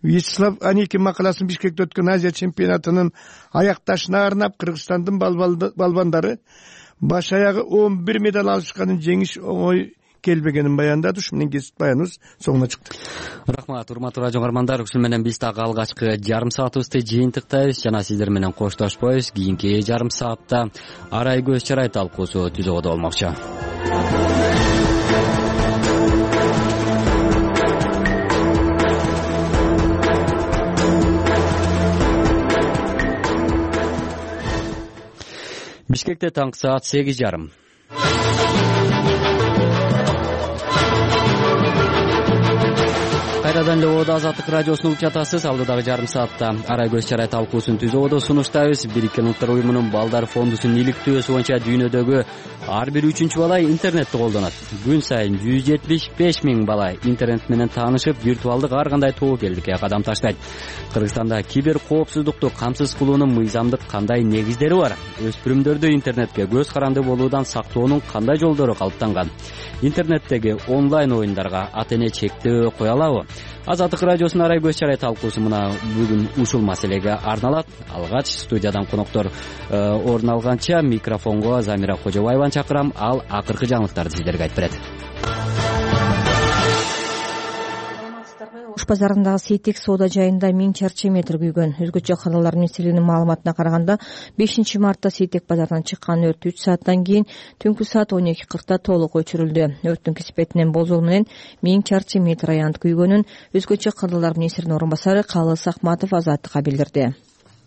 Вячеслав Аникин макаласын Бишкекте өткөн Азия чемпионатынын аякташына арнап Кыргызстандын балбандары баш аягы 11 медаль алышканын жеңиш оңой келбегенин баяндады. Ушу менен кесип баяныбыз соңуна чыкты. Рахмат, урматтуу радио угармандар. Ушул менен биз дагы алгачкы жарым саатыбызды жыйынтыктайбыз жана сиздер менен коштошпойбуз. Кийинки жарым саатта арай көз чарай талкуусу түзөгөдө болмокчу. Бишкекте таңкы саат 8:30. Кайрадан эле Азаттык радиосуну угуп жатасыз. Алдыдагы жарым саатта арай көз чарай талкуусун түзөгөдө сунуштайбыз. Бириккен Улуттар уюмунун Балдар фондусунун иликтөөсү боюнча дүйнөдөгү ар бир 3-чү бала интернетти колдонот. Күн сайын 175 миң бала интернет менен таанышып, виртуалдык ар кандай тобокелдикке кадам таштайт. Кыргызстанда кибер коопсуздукту камсыз кылуунун мыйзамдык кандай негиздери бар? Өспүрүмдөрдү интернетке көз каранды болуудан сактоонун кандай жолдору калыптанган? Интернеттеги онлайн оюндарга ата-эне чектөө кое алабы? Азаттык радиосунун арай көз чарай талкуусу мына бүгүн ушул маселеге арналат. Алгач студиядан коноктор орун алганча микрофонго Замира Кожобаеваны чакырам. Ал акыркы жаңылыктарды сиздерге айтып берет. Ош базарындагы Сейтек соода жайында 1000 чарчы метр күйгөн. Өзгөчө кадрлар министрлигинин маалыматына караганда 5 мартта Сейтек базарынан чыккан өрт 3 сааттан кийин түнкү саат 12:40 толук өчүрүлдү. Өрттүн кесипетинен болжол менен 1000 чарчы метр аянт күйгөнүн өзгөчө кадрлар министринин орун басары Калыс Акматов Азаттыкка билдирди.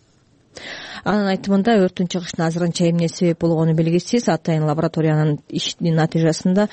Анын айтымында өрттүн чыгышына азырынча эмне себеп болгону белгисиз. Атайын лабораториянын ишинин натыйжасында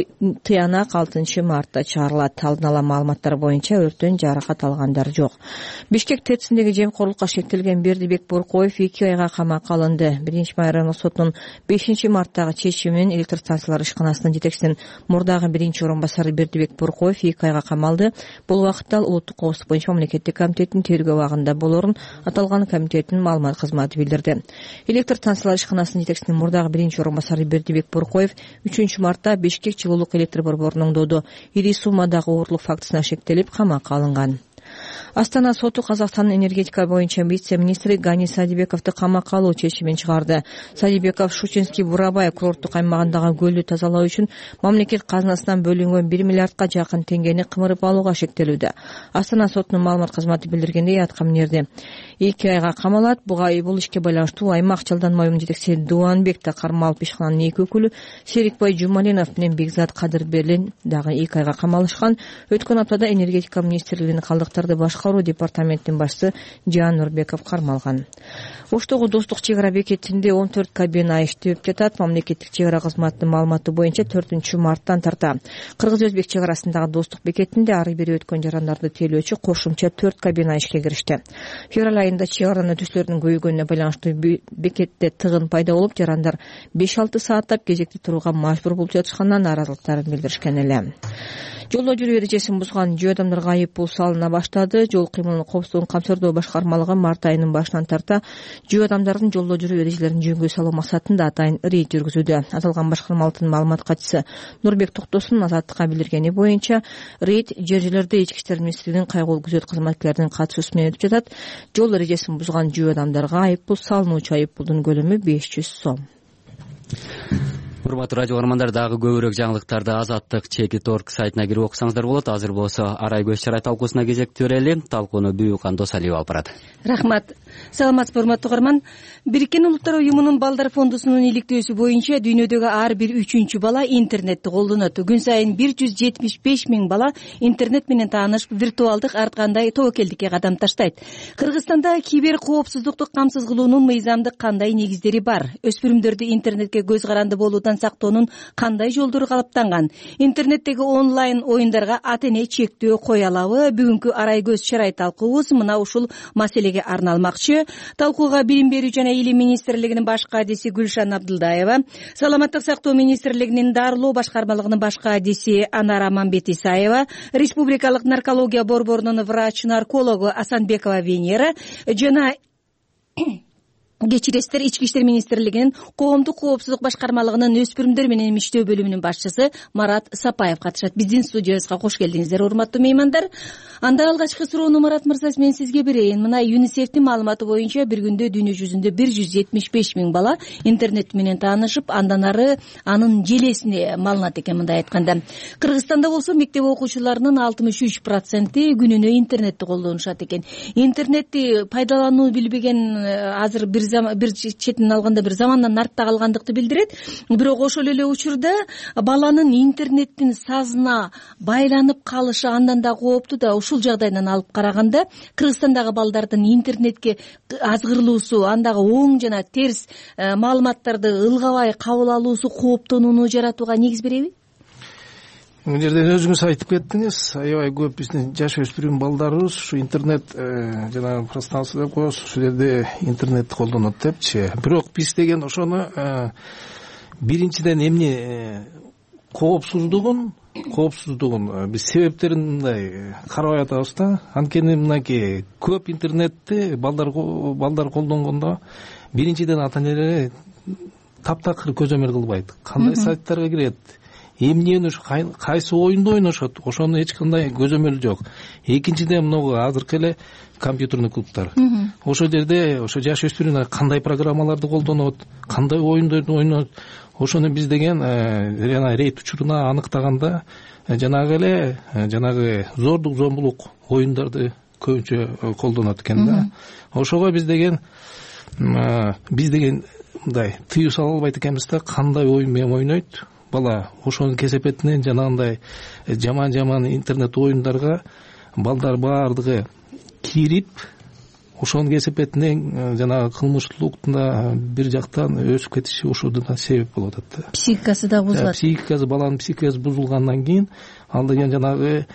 тыянак 6 мартта чыгарылат. Алдын ала маалыматтар боюнча өрттөн жаракат алгандар жок. Бишкек ТЭЦиндеги жемкорлукка шектелген Бердибек Боркоев 2 айга камакка алынды. 1-май райондук сотунун 5 марттагы чечими менен электр станциялар ишканасынын жетекчисинин мурдагы орун басары Бердибек Боркоев 2 айга камалды. Бул убакытта ал улуттук коопсуздук боюнча мамлекеттик комитеттин тергөө абагында болорун аталган комитеттин маалымат кызматы билдирди. Электр станциялар ишканасынын жетекчисинин мурдагы орун басары Бердибек Боркоев 3 мартта Бишкек жылуулук электр борборунун оңдоодо ири суммадагы оорлук фактысына шектелип камакка алынган. Астана соту Казакстандын энергетика боюнча вице-министри Гани Садибековду камакка алуу чечимин чыгарды. Садибеков Шучинский Бурабай курорттук аймагындагы көлдү тазалоо үчүн мамлекет казынасынан бөлүнгөн 1 миллиардка жакын теңгени кымырып алууга шектелүүдө. Астана сотунун маалымат кызматы билдиргендей, аткаминерди 2 айга камалат. Бул ишке байланыштуу аймак Жалданма уюмунун жетекчиси Дуанбек Кармалов ишкананын 2 өкүлү Серикбай Жумалинов менен Бекзат Кадырберлин дагы 2 айга камалышкан. Өткөн аптада энергетика министрлигинин калдыктарды башкаруу департаментинин башчысы Жан Нурбеков кармалган. Оштогу Достук чек ара бекетинде 14 кабина иштеп жатат. Мамлекеттик чек ара кызматынын маалыматы боюнча 4 марттан тарта Кыргыз-Өзбек чек арасындагы Достук бекетинде ары бери өткөн жарандарды тейлөөчү кошумча 4 кабина ишке киришти. Февраль айында чек аранын өтүүчүлөрдүн көбөйгөнүнө байланыштуу бекетте тыгын пайда болуп, жарандар 5-6 сааттап кезекте турууга мажбур болуп жатышканынан нааразылыктарын билдиришкен эле. Жолдо жүрүү эрежесин бузган жөө адамдарга айып пул салына баштады. Жол кыймылынын коопсуздугун камсырдоо башкармалыгы март айынын башынан тарта жөө адамдардын жолдо жүрүү эрежелерин жөнгө салуу максатында атайын рейд жүргүзүүдө. Аталган башкармалыктын маалымат катчысы Нурбек Токтосун Азаттыкка билдиргени боюнча, рейд жер жерлерде ички иштер министрлигинин кайгылуу күзөт кызматкерлеринин катышуусу менен өтүп жатат. Жол эрежесин бузган жөө адамдарга айып пул салынуучу айып пулдун көлөмү 500 сом. Урматтуу радио угармандар, дагы көбүрөөк жаңылыктарды Азаттык.org сайтына кирип окусаңыздар болот. Азыр болсо арай көз чарай талкуусуна кезекти берели. Талкууну Бүйүкан Досалиева алып барат. Рахмат. Саламатсызбы, урматтуу угарман. Бириккен Улуттар уюмунун Балдар фондусунун иликтөөсү боюнча дүйнөдөгү ар бир 3-чү бала интернетти колдонот. Күн сайын 175 миң бала интернет менен таанышып, виртуалдык ар кандай тобокелдикке кадам таштайт. Кыргызстанда кибер коопсуздукту камсыз кылуунун мыйзамдык кандай негиздери бар? Өспүрүмдөрдү интернетке көз каранды болуудан сактоонун кандай жолдору калыптанган? Интернеттеги онлайн оюндарга ата-эне чектөө кое алабы? Бүгүнкү арай көз чарай талкуубуз мына ушул маселеге арналмакчы. Талкууга Билим берүү жана Илим министрлигинин баш кадиси Гүлшан Абдылдаева, Саламаттык сактоо министрлигинин дарылоо башкармалыгынын баш кадиси Анара Мамбет Исаева, Республикалык наркология борборунун врач-наркологу Асанбекова Венера жана кечиресиздер, Ички иштер министрлигинин коомдук коопсуздук башкармалыгынын өспүрүмдөр менен иштөө бөлүмүнүн башчысы Марат Сапаев катышат. Биздин студиябызга кош келдиңиздер, урматтуу меймандар. Анда алгачкы суроону Марат мырза мен сизге берейин. Мына ЮНИСЕФтин маалыматы боюнча бир күндө дүйнө жүзүндө 175 000 бала интернет менен таанышып, андан ары анын желесине маалынат экен. Мындай айтканда, Кыргызстанда болсо мектеп окуучуларынын 63% күнүнө интернетти колдонушат экен. Интернетти пайдалануу билбеген азыр бир четинен алганда бир замандан артта калгандыкты билдирет. Бирок ошол эле учурда баланын интернеттин сазына байланып калышы андан да кооптуу да. Ушул жагдайдан алып караганда Кыргызстандагы балдардын интернетке азгырылуусу, андагы оң жана терс маалыматтарды ылгабай кабыл алуусу кооптонууну жаратууга негиз береби? Бул жерден өзүңүз айтып кеттиңиз, аябай көп биздин жаш өспүрүм балдарыбыз ушу интернет жанагы пространство деп коебуз, ушул жерде интернетти колдонот депчи. Бирок биз деген ошону биринчиден эмне коопсуздугун биз себептерин мындай карабай атабыз да. Анткени мынакей көп интернетти балдар колдонгондо биринчиден ата энелер таптакыр көзөмөл кылбайт. Кандай сайттарга кирет, эмнени, кайсы оюнду ойношот, ошону эч кандай көзөмөл жок. Экинчиден могу азыркы эле компьютерный клубтар. Ошол жерде ошо жаш өспүрүмдөр кандай программаларды колдонот, кандай оюндарды ойнойт, ошону биз деген жана рейд учуруна аныктаганда жанагы зордук зомбулук оюндарды көбүнчө колдонот экен да. Ошого биз деген мындай тыюу сала албайт экенбиз да, кандай оюн менен ойнойт бала. Ошонун кесепетинен жанагындай жаман интернет оюндарга балдар баардыгы кирип, ошонун кесепетинен жанагы кылмыштуулуктун бир жактан өсүп кетиши ушудан себеп болуп атат да. Психикасы да бузулат. Баланын психикасы бузулгандан кийин ал деген жанагы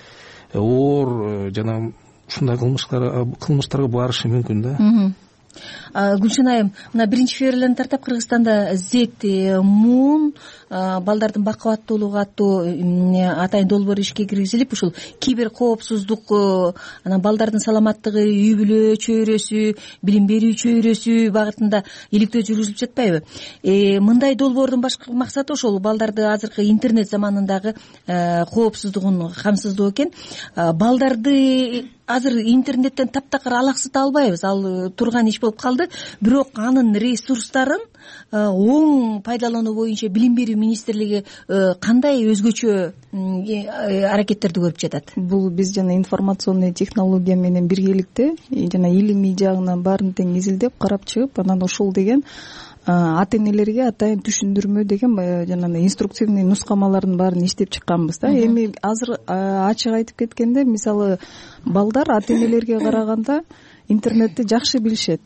оор жана ушундай кылмыштарга барышы мүмкүн да. Гүлшен айым, мына 1-февралдан тартап Кыргызстанда Z Moon балдардын бакубаттуулугу аттуу атайын долбоор ишке киргизилип, ушул кибер коопсуздук, анан балдардын саламаттыгы, үй бүлө чөйрөсү, билим берүү чөйрөсү багытында иликтөө жүргүзүлүп жатпайбы? Мындай долбоордун башкы максаты ошол балдарды азыркы интернет заманындагы коопсуздугун камсыздоо экен. Балдарды азыр интернеттен таптакыр алаксыта албайбыз, ал турган иш болуп калды. Бирок анын ресурстарын оң пайдалануу боюнча билим берүү министрлиги кандай өзгөчө аракеттерди көрүп жатат? Бул биз жана информационный технология менен биргеликте жана илимий жагынан баарын тең изилдеп карап чыгып, анан ошол деген ата энелерге атайын түшүндүрмө деген жанагы инструктивный нускамалардын баарын иштеп чыкканбыз да. Эми азыр ачык айтып кеткенде, мисалы балдар ата энелерге караганда интернетти жакшы билишет.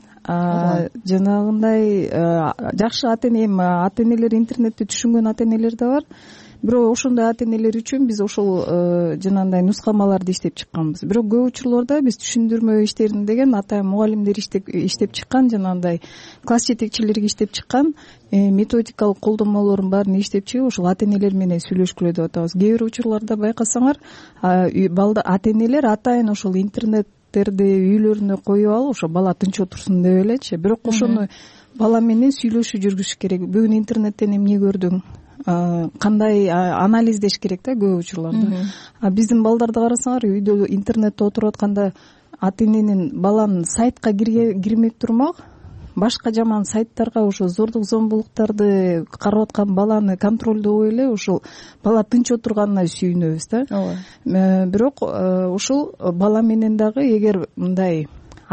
Жанагындай жакшы ата энелер интернетти түшүнгөн ата энелер да бар. Бирок ошондой ата энелер үчүн биз ошол жанагындай нускамаларды иштеп чыкканбыз. Бирок көп учурларда биз түшүндүрмө иштерин деген атайын мугалимдер иштеп чыккан, жанагындай класс жетекчилерге иштеп чыккан методикалык колдонмолордун баарын иштеп чыгып, ошол ата энелер менен сүйлөшкүлө деп атабыз. Кээ бир учурларда байкасаңар, ата энелер атайын ошол интернеттерди үйлөрүнө коюп алып, ошо бала тынч отурсун деп элечи. Бирок ошону бала менен сүйлөшүү жүргүзүш керек. Бүгүн интернеттен эмне көрдүң? Кандай анализдеш керек да көп учурларда. Биздин балдарды карасаңар, үйдө интернетте отуруп атканда ата эненин баланын сайтка кирмей турмак, башка жаман сайттарга, ошо зордук зомбулуктарды карап аткан баланы контролдобой эле ошол бала тынч отурганына сүйүнөбүз да. Бирок ушул бала менен дагы эгер мындай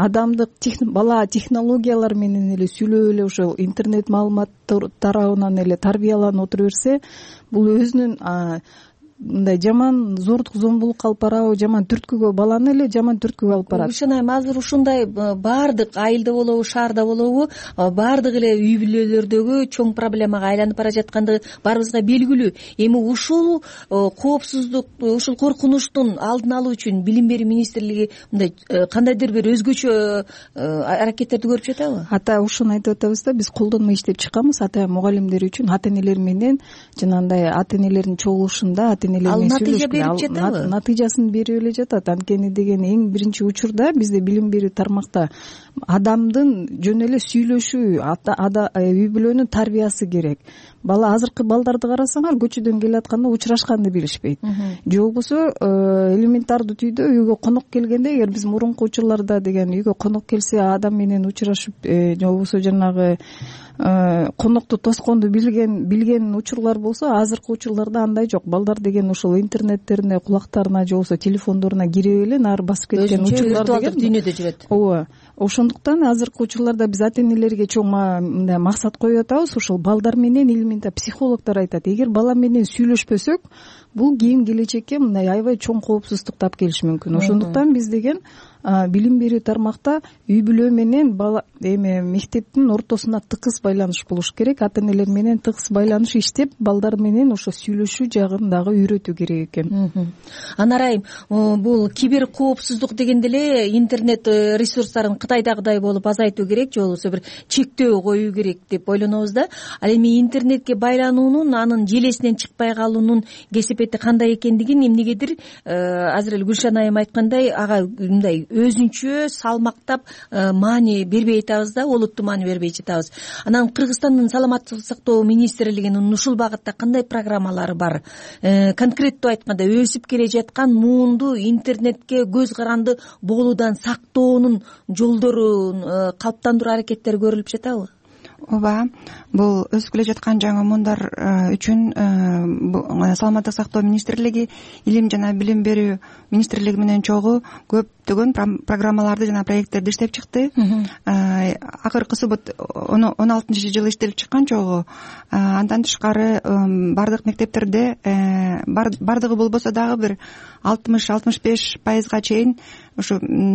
бала технологиялар менен эле сүйлөп эле ошол интернет маалымат тарабынан эле тарбияланып отура берсе, бул өзүнүн мындай жаман зордук зомбулукка алып барабы, жаман түрткүгө, баланы эле жаман түрткүгө алып барат. Ушундай азыр ушундай баардык айылда болобу, шаарда болобу, баардык эле үй бүлөлөрдөгү чоң проблемага айланып бара жаткандыгы баарыбызга белгилүү. Эми ушул коопсуздук, ушул коркунучтун алдын алуу үчүн билим берүү министрлиги мындай кандайдыр бир өзгөчө аракеттерди көрүп жатабы? Ушуну айтып атабыз да, биз колдонмо иштеп чыкканбыз ата мугалимдер үчүн, ата энелер менен жанагындай ата энелердин чогулушунда ата ата энелер ал натыйжа берип жатабы? Натыйжасын берип эле жатат. Анткени деген эң биринчи учурда бизде билим берүү тармакта адамдын жөн эле сүйлөшүү, үй бүлөнүн тарбиясы керек. Бала азыркы балдарды карасаңар, көчөдөн келатканда учурашканды билишпейт. Же болбосо элементардуу түрдө үйгө конок келгенде, эгер биз мурунку учурларда деген үйгө конок келсе адам менен учурашып, же болбосо жанагы конокту тосконду билген учурлар болсо, азыркы учурларда андай жок. Балдар деген ушул интернеттерине, кулактарына же болбосо телефондоруна кирип эле нары басып кеткен учурлар деген дүйнөдө жүрөт. Ооба. Ошондуктан азыркы учурларда биз ата энелерге чоң мындай максат коюп атабыз. Ушул балдар менен элементар психологдор айтат, эгер бала менен сүйлөшпөсөк, бул кийин келечекке мындай аябай чоң коопсуздукту алып келиши мүмкүн. Ошондуктан биз деген билим берүү тармакта үй бүлө менен бала мектептин ортосуна тыгыз байланыш болуш керек. Ата энелер менен тыгыз байланыш иштеп, балдар менен ошо сүйлөшүү жагын дагы үйрөтүү керек экен. Анарайым, бул кибер коопсуздук дегенде эле интернет ресурстарын Кытайдагыдай болуп азайтуу керек, же болбосо бир чектөө коюу керек деп ойлонобуз да. Ал эми интернетке байлануунун, анын желесинен чыкпай калуунун кесепети кандай экендигин эмнегедир азыр эле Гүлшан айым айткандай, ага мындай өзүнчө салмактап маани бербей атабыз да, олуттуу маани бербей жатабыз. Анан Кыргызстандын саламаттык сактоо министрлигинин ушул багытта кандай программалары бар? Конкреттүү айтканда, өсүп келе жаткан муунду интернетке көз каранды болуудан сактоонун жолдорун калыптандыруу аракеттери көрүлүп жатабы? Ооба, бул өсүп келе жаткан жаңы муундар үчүн саламаттык сактоо министрлиги, илим жана билим берүү министрлиги менен чогуу көптөгөн программаларды жана проекттерди иштеп чыкты. Акыркы суббот 16-жылы иштелип чыккан чогуу. Андан тышкары бардык мектептерде бардыгы болбосо дагы бир 60-65% чейин ушу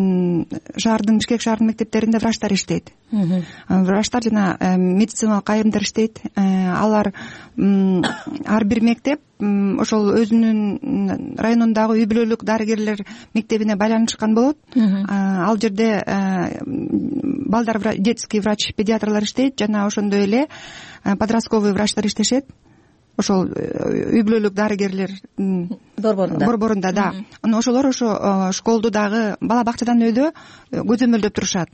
Бишкек шаарынын мектептеринде врачтар иштейт. Врачтар жана медициналык айымдар иштейт. Алар ар бир мектеп ошол өзүнүн районундагы үй бүлөлүк дарыгерлер мектебине байланышкан болот. Ал жерде балдар детский врач, педиатрлар иштейт жана ошондой эле подростковый врачтар иштешет. Ошол үй бүлөлүк дарыгерлер борборунда, да. Анан ошолор ошо школду дагы бала бакчадан өйдө көзөмөлдөп турушат.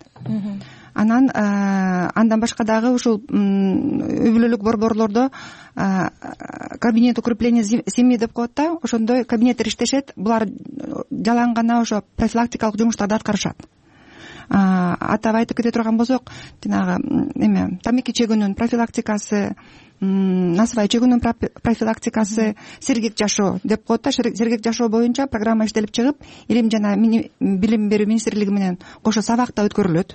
Андан башка дагы ушул үй бүлөлүк борборлордо кабинет укрепления семьи деп коет да, ошондой кабинеттер иштешет. Булар жалаң гана ошо профилактикалык жумуштарды аткарышат. Атап айтып кете турган болсок, жанагы тамеки чегүүнүн профилактикасы, насыбай чегүүнүн профилактикасы, сергек жашоо деп коет да. Сергек жашоо боюнча программа иштелип чыгып, илим жана билим берүү министрлиги менен кошо сабакта өткөрүлөт.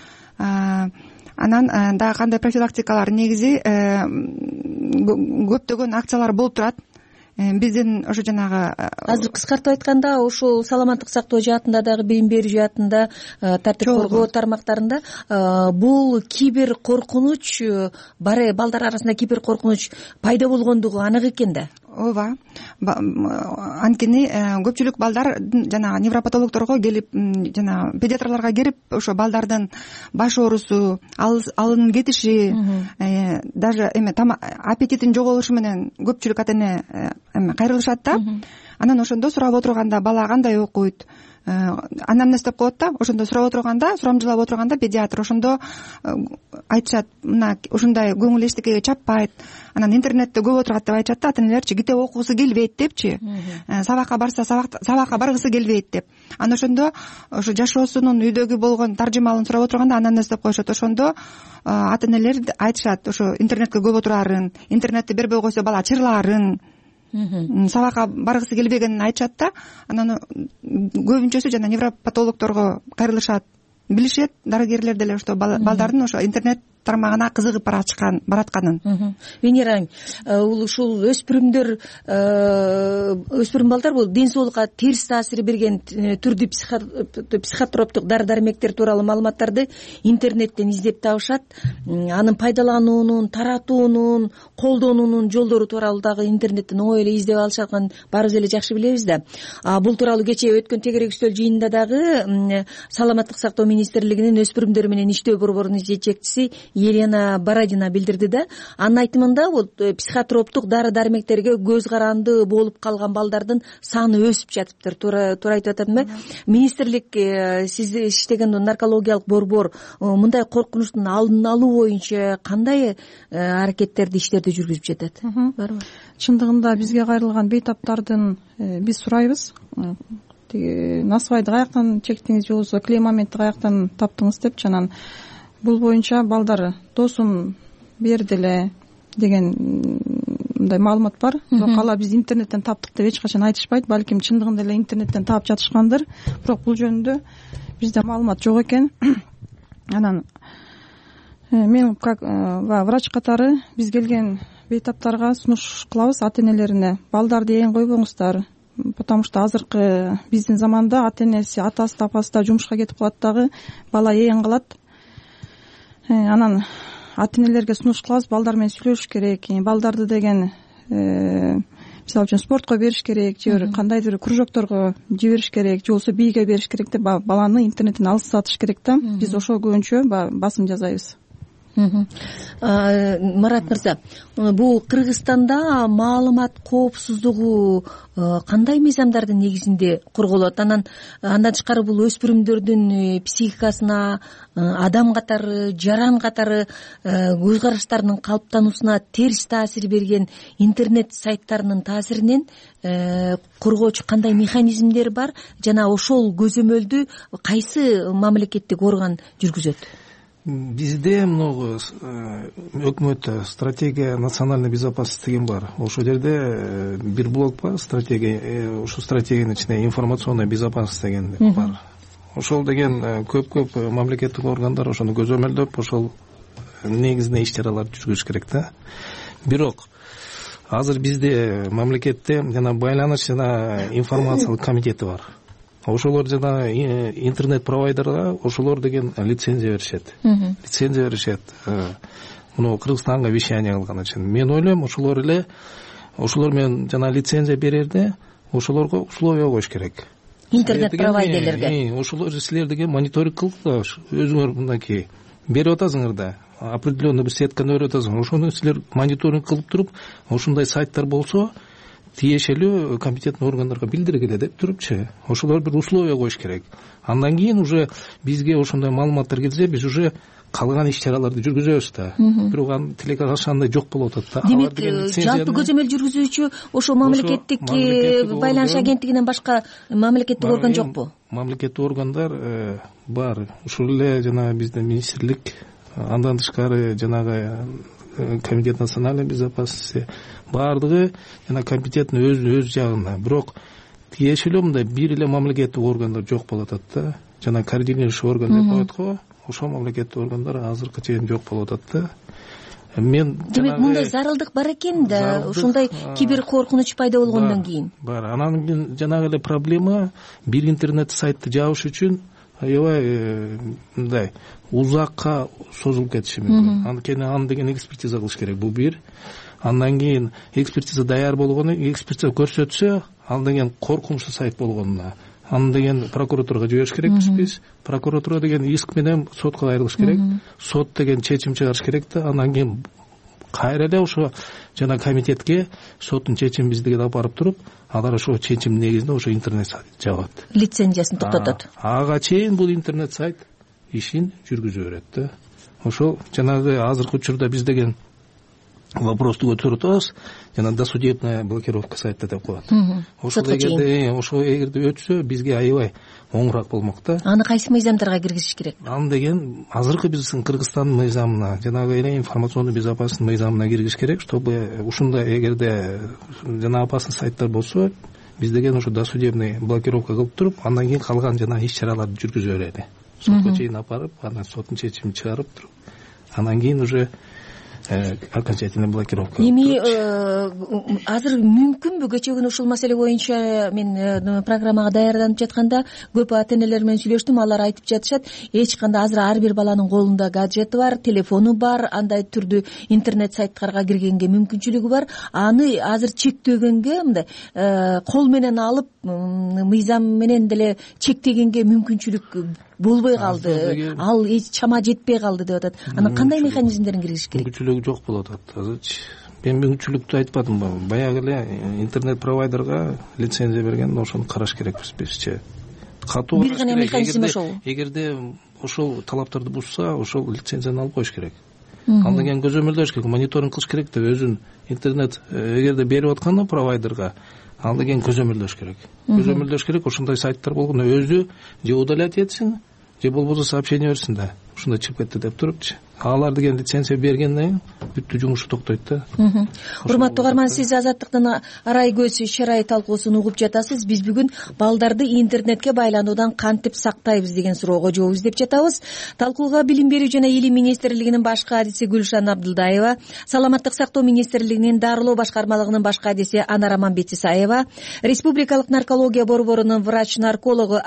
Анан дагы кандай профилактикалар, негизи көптөгөн акциялар болуп турат. Биздин ошо жанагы азыр кыскартып айтканда, ушул саламаттык сактоо жаатында дагы, билим берүү жаатында, тартип коргоо тармактарында бул кибер коркунуч балдар арасында кибер коркунуч пайда болгондугу анык экен да. Ооба. Анткени көпчүлүк балдар жана невропатологдорго келип, жана педиатрларга келип, ошо балдардын баш оорусу, алынын кетиши, даже аппетитин жоголушу менен көпчүлүк ата эне кайрылышат да. Анан ошондо сурап отурганда, бала кандай окуйт, анамнез деп коет да. Ошондо сурап отурганда, сурамжылап отурганда педиатр ошондо айтышат, мына ушундай көңүл эчтекеге чаппайт, анан интернетте көп отурат деп айтышат да. Ата энелерчи китеп окугусу келбейт депчи, сабакка барса сабакка баргысы келбейт деп. Анан ошондо ошо жашоосунун үйдөгү болгон таржымалын сурап отурганда анамнез деп коюшат. Ошондо ата энелер айтышат, ошо интернетке көп отурарын, интернетти бербей койсо бала чырлаарын, сабакка баргысы келбегенин айтышат да. Анан көбүнчөсү жана невропатологдорго кайрылышат, билишет, дарыгерлер деле ошо балдардын ошо интернет тармагына кызыгып баратканын. Венера, ушул өспүрүм балдар бул ден соолукка терс таасир берген түрдүү психотроптук дары-дармектер тууралуу маалыматтарды интернеттен издеп табышат. Анын пайдалануунун, таратуунун, колдонуунун жолдору тууралуу дагы интернеттен оңой эле издеп алышатканын баарыбыз эле жакшы билебиз да. Бул тууралуу кечээ өткөн тегерек үстөл жыйынында дагы саламаттык сактоо министрлигинин өспүрүмдөр менен иштөө борборунун жетекчиси Елена Бородина билдирди да. Анын айтымында бул психотроптук дары дармектерге көз каранды болуп калган балдардын саны өсүп жатыптыр. Туура айтып атамынбы? Министрлик сиз иштеген наркологиялык борбор мындай коркунучтун алдын алуу боюнча кандай аракеттерди, иштерди жүргүзүп жатат? Барбы? Чындыгында бизге кайрылган бейтаптардын биз сурайбыз. Насыбайды каяктан чектиңиз же болбосо клеймоментти каяктан таптыңыз деп, анан бул боюнча балдар досум берди эле деген мындай маалымат бар. Бирок алар биз интернеттен таптык деп эч качан айтышпайт. Балким чындыгында эле интернеттен таап жатышкандыр. Бирок бул жөнүндө бизде маалымат жок экен. Анан мен как врач катары биз келген бейтаптарга сунуш кылабыз ата энелерине. Балдарды эң койбоңуздар. Потому что азыркы биздин заманда ата энеси, атасы, апасы да жумушка кетип калат дагы, бала эң калат. Анан ата энелерге сунуш кылабыз, балдар менен сүйлөшүш керек. Балдарды деген мисалы үчүн спортко бериш керек, же кандайдыр кружокторго жибериш керек, же болбосо бийге бериш керек деп баланы интернеттен алыстатыш керек да. Биз ошол көбүнчө басым жасайбыз. Марат мырза, бул Кыргызстанда маалымат коопсуздугу кандай мыйзамдардын негизинде корголот? Андан тышкары бул өспүрүмдөрдүн психикасына, адам катары, жаран катары көз караштарынын калыптануусуна терс таасир берген интернет сайттарынын таасиринен коргоочу кандай механизмдер бар жана ошол көзөмөлдү кайсы мамлекеттик орган жүргүзөт? Бизде много өкмөттө стратегия национальной безопасности деген бар. Ошол жерде бир блок бар, стратегия, ошол стратегиянын ичинде информационная безопасность деген бар. Ошол деген көп мамлекеттик органдар ошону көзөмөлдөп, ошол негизинде иш-чараларды жүргүзүш керек да. Бирок азыр бизде мамлекетте жана байланыш жана информациялык комитети бар. Ошолор жана интернет провайдерга ошолор деген лицензия беришет. Лицензия беришет. Муну Кыргызстанга вещание кылган үчүн. Мен ойлойм, ошолор менен жана лицензия берерде ошолорго условия коюш керек. Интернет провайдерлерге. Ошолор силер деген мониторинг кылыңдар. Өзүңөр мындайки берип атасыңар да. Определенный бир сетканы өрүп атасың. Ошону силер мониторинг кылып туруп, ошондой сайттар болсо тиешелүү компетентный органдарга билдиргиле деп турупчу. Ошолор бир условия коюш керек. Андан кийин уже бизге ошондой маалыматтар келсе, биз уже калган иш-чараларды жүргүзөбүз да. Бирок анын тилекке каршы андай жок болуп атат да. Демек, жалпы көзөмөл жүргүзүүчү ошол мамлекеттик байланыш агенттигинен башка мамлекеттик орган жокпу? Мамлекеттик органдар бар. Ушул эле жана биздин министрлик, андан тышкары жанагы комитет национальной безопасности баардыгы жана компетентный өз жагында. Бирок тиешелүү мындай бир эле мамлекеттик органдар жок болуп атат да. Жана координирующий орган деп коет го. Ошол мамлекеттик органдар азыркы чейин жок болуп атат да. Демек, мындай зарылдык бар экен да, ошондой кибер коркунуч пайда болгондон кийин. Бар. Анан кийин жанагы эле проблема бир интернет сайтты жабыш үчүн аябай мындай узакка созулуп кетиши мүмкүн. Анткени аны деген экспертиза кылыш керек. Бул бир. Андан кийин экспертиза даяр болгону, экспертиза көрсөтсө, ал деген коркунучтуу сайт болгонуна, аны деген прокуратурага жибериш керекпиз биз. Прокуратура деген иск менен сотко кайрылыш керек. Сот деген чечим чыгарыш керек да. Андан кийин кайра эле ошо жана комитетке соттун чечимин биздиге алып туруп, алар ошо чечим негизинде ошо интернет сайт жабат. Лицензиясын токтотот. Ага чейин бул интернет сайт ишин жүргүзө берет да. Ошол жанагы азыркы учурда биз деген вопросту көтөрүп атабыз. Жана досудебная блокировка сайта деп коет. Ошол эгерде өтсө бизге аябай оңураак болмок да. Аны кайсы мыйзамдарга киргизиш керек? Аны деген азыркы биздин Кыргызстандын мыйзамына, жанагы эле информационный безопасность мыйзамына киргизиш керек, чтобы ушундай эгерде жана опасный сайттар болсо, биз деген ошо досудебный блокировка кылып туруп, андан кийин калган жана иш-чараларды жүргүзө берели. Сотко чейин апарып, анан соттун чечимин чыгарып туруп, анан кийин уже окончательный блокировка. Эми азыр мүмкүнбү? Кечээ күнү ушул маселе боюнча мен программага даярданып жатканда көп ата энелер менен сүйлөштүм. Алар айтып жатышат, эч кандай азыр ар бир баланын колунда гаджети бар, телефону бар, андай түрдүү интернет сайттарга киргенге мүмкүнчүлүгү бар. Аны азыр чектөгөнгө, мындай кол менен алып, мыйзам менен деле чектегенге мүмкүнчүлүк болбой калды, ал чама жетпей калды деп атат. Анан кандай механизмдерин киргизиш керек? Мүмкүнчүлүгү жок болуп атат азырчы. Мен мүмкүнчүлүктү айтпадым. Баягы эле интернет провайдерга лицензия берген, ошону караш керекпиз бизчи. Катуу бир гана механизм ошол. Эгерде ошол талаптарды бузса, ошол лицензияны алып коюш керек. Андан кийин көзөмөлдөш керек, мониторинг кылыш керек деп өзүн интернет эгерде берип атканда провайдерга, андан кийин көзөмөлдөш керек. Көзөмөлдөш керек, ошондой сайттар болгондо өзү же удалять этсин, же болбосо сообщение берсин да. Ушундай чыгып кетти деп турупчу. Алар деген лицензия бергенден кийин бүттү, жумушу токтойт да. Урматтуу угарман, сиз Азаттыктын арай көз шарай талкуусун угуп жатасыз. Биз бүгүн балдарды интернетке байлануудан кантип сактайбыз деген суроого жооп издеп жатабыз. Талкууга Билим берүү жана Илим министрлигинин баш кадиси Гүлшан Абдылдаева, Саламаттык сактоо министрлигинин дарылоо башкармалыгынын баш кадиси Анара Мамбетисаева, Республикалык наркология борборунун врач-наркологу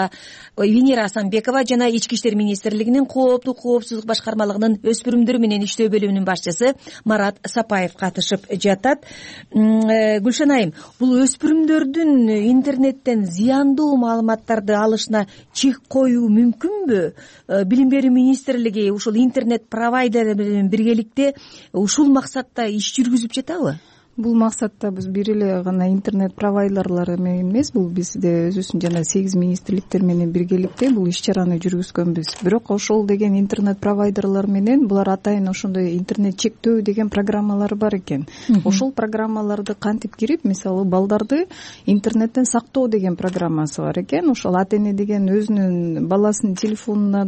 Венера Асанбекова жана Ички иштер министрлигинин кооптуу коопсуздук башкармалыгынын өспүрүмдөр менен иштөө бөлүмүнүн башчысы Марат Сапаев катышып жатат. Гүлшан айым, бул өспүрүмдөрдүн интернеттен зыяндуу маалыматтарды алышына чек коюу мүмкүнбү? Билим берүү министрлиги ушул интернет провайдер менен биргеликте ушул максатта иш жүргүзүп жатабы? Бул максатта биз бир эле гана интернет провайдерлары менен эмес, бул бизде өзүбүздүн жана 8 министрликтер менен биргеликте бул иш-чараны жүргүзгөнбүз. Бирок ошол деген интернет провайдерлар менен булар атайын ошондой интернет чектөө деген программалары бар экен. Ошол программаларды кантип кирип, мисалы балдарды интернеттен сактоо деген программасы бар экен. Ошол ата эне деген өзүнүн баласынын телефонуна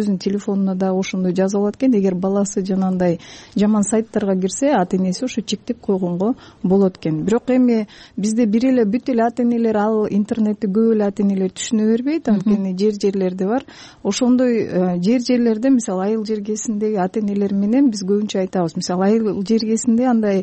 дагы ошондой жазып алат экен. Эгер баласы жанагындай жаман сайттарга кирсе, ата энеси ошо чектеп койгонго болот экен. Бирок эми бизде бир эле бүт эле ата энелер ал интернетти көп эле ата энелер түшүнө бербейт, анткени жерлерде бар. Ошондой жерлерде, мисалы айыл жергесиндеги ата энелер менен биз көбүнчө айтабыз. Мисалы айыл жергесинде андай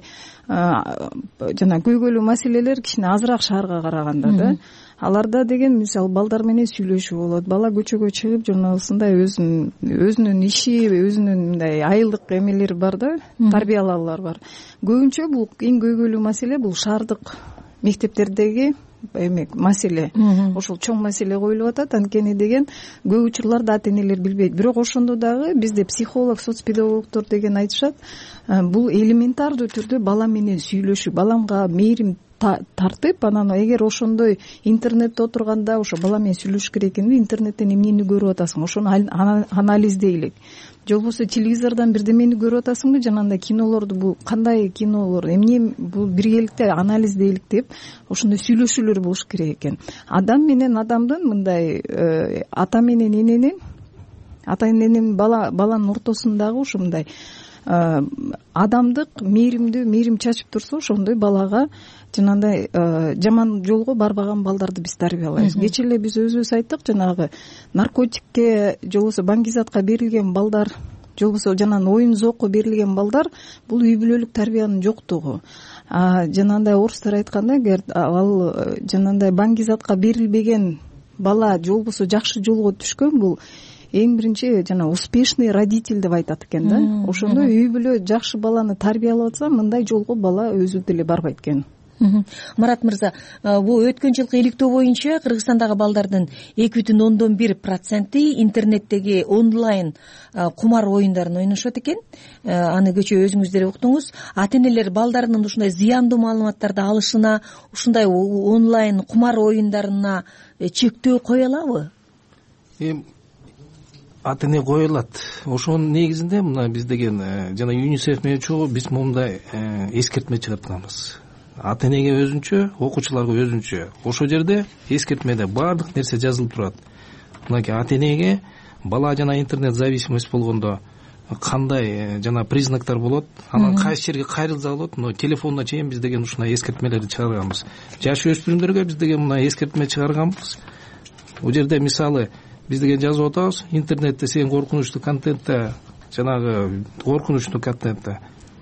жана көйгөйлүү маселелер кичине азыраак шаарга караганда да. Аларда деген мисалы балдар менен сүйлөшүү болот. Бала көчөгө чыгып жанагысындай өзүнүн иши, өзүнүн мындай айылдык эмелери бар да, тарбиялаалар бар. Көбүнчө бул эң көйгөйлүү маселе бул шаардык мектептердеги маселе. Ошол чоң маселе коюлуп атат. Анткени деген көп учурларда ата энелер билбейт. Бирок ошондо дагы бизде психолог, соцпедагогдор деген айтышат, бул элементардуу түрдө бала менен сүйлөшүү, баламга мээрим тартып, анан эгер ошондой интернетте отурганда ошо бала менен сүйлөшүш керек экен, интернеттен эмнени көрүп атасың, ошону анализдейлик. Же болбосо телевизордон бирдемени көрүп атасыңбы, жанагындай кинолорду, бул кандай кинолор, эмне бул биргеликте анализдейлик деп ошондой сүйлөшүүлөр болуш керек экен. Адам менен адамдын мындай ата менен эненин баланын ортосундагы ушундай адамдык мээрим чачып турса, ошондой балага жанагындай жаман жолго барбаган балдарды биз тарбиялайбыз. Кечээ эле биз өзүбүз айттык, жанагы наркотикке же болбосо баңгизатка берилген балдар, же болбосо жанагы оюн зоокко берилген балдар бул үй бүлөлүк тарбиянын жоктугу. Жанагындай орустар айтканда, эгер ал жанагындай баңгизатка берилбеген бала же болбосо жакшы жолго түшкөн, бул эң биринчи жана успешный родитель деп айтат экен да. Ошондой үй бүлө жакшы баланы тарбиялап атса, мындай жолго бала өзү деле барбайт экен. Марат мырза, бул өткөн жылкы иликтөө боюнча Кыргызстандагы балдардын 2,1% интернеттеги онлайн кумар оюндарын ойношот экен. Аны кечээ өзүңүздөр уктуңуз. Ата энелер балдарынын ушундай зыяндуу маалыматтарды алышына, ушундай онлайн кумар оюндарына чектөө кое алабы? Ата эне кое алат. Ошонун негизинде мына биз деген жана ЮНИСЕФ менен чогуу биз момундай эскертме чыгартканбыз. Ата энеге өзүнчө, окуучуларга өзүнчө. Ошол жерде эскертмеде баардык нерсе жазылып турат. Мынакей ата энеге бала жана интернет зависимость болгондо кандай жана признактар болот, анан кайсы жерге кайрылса болот, но телефонуна чейин биз деген ушундай эскертмелерди чыгарганбыз. Жаш өспүрүмдөргө биз деген мына эскертме чыгарганбыз. Бул жерде мисалы биз деген жазып атабыз, интернетте сен коркунучтуу контентте, жанагы коркунучтуу контентте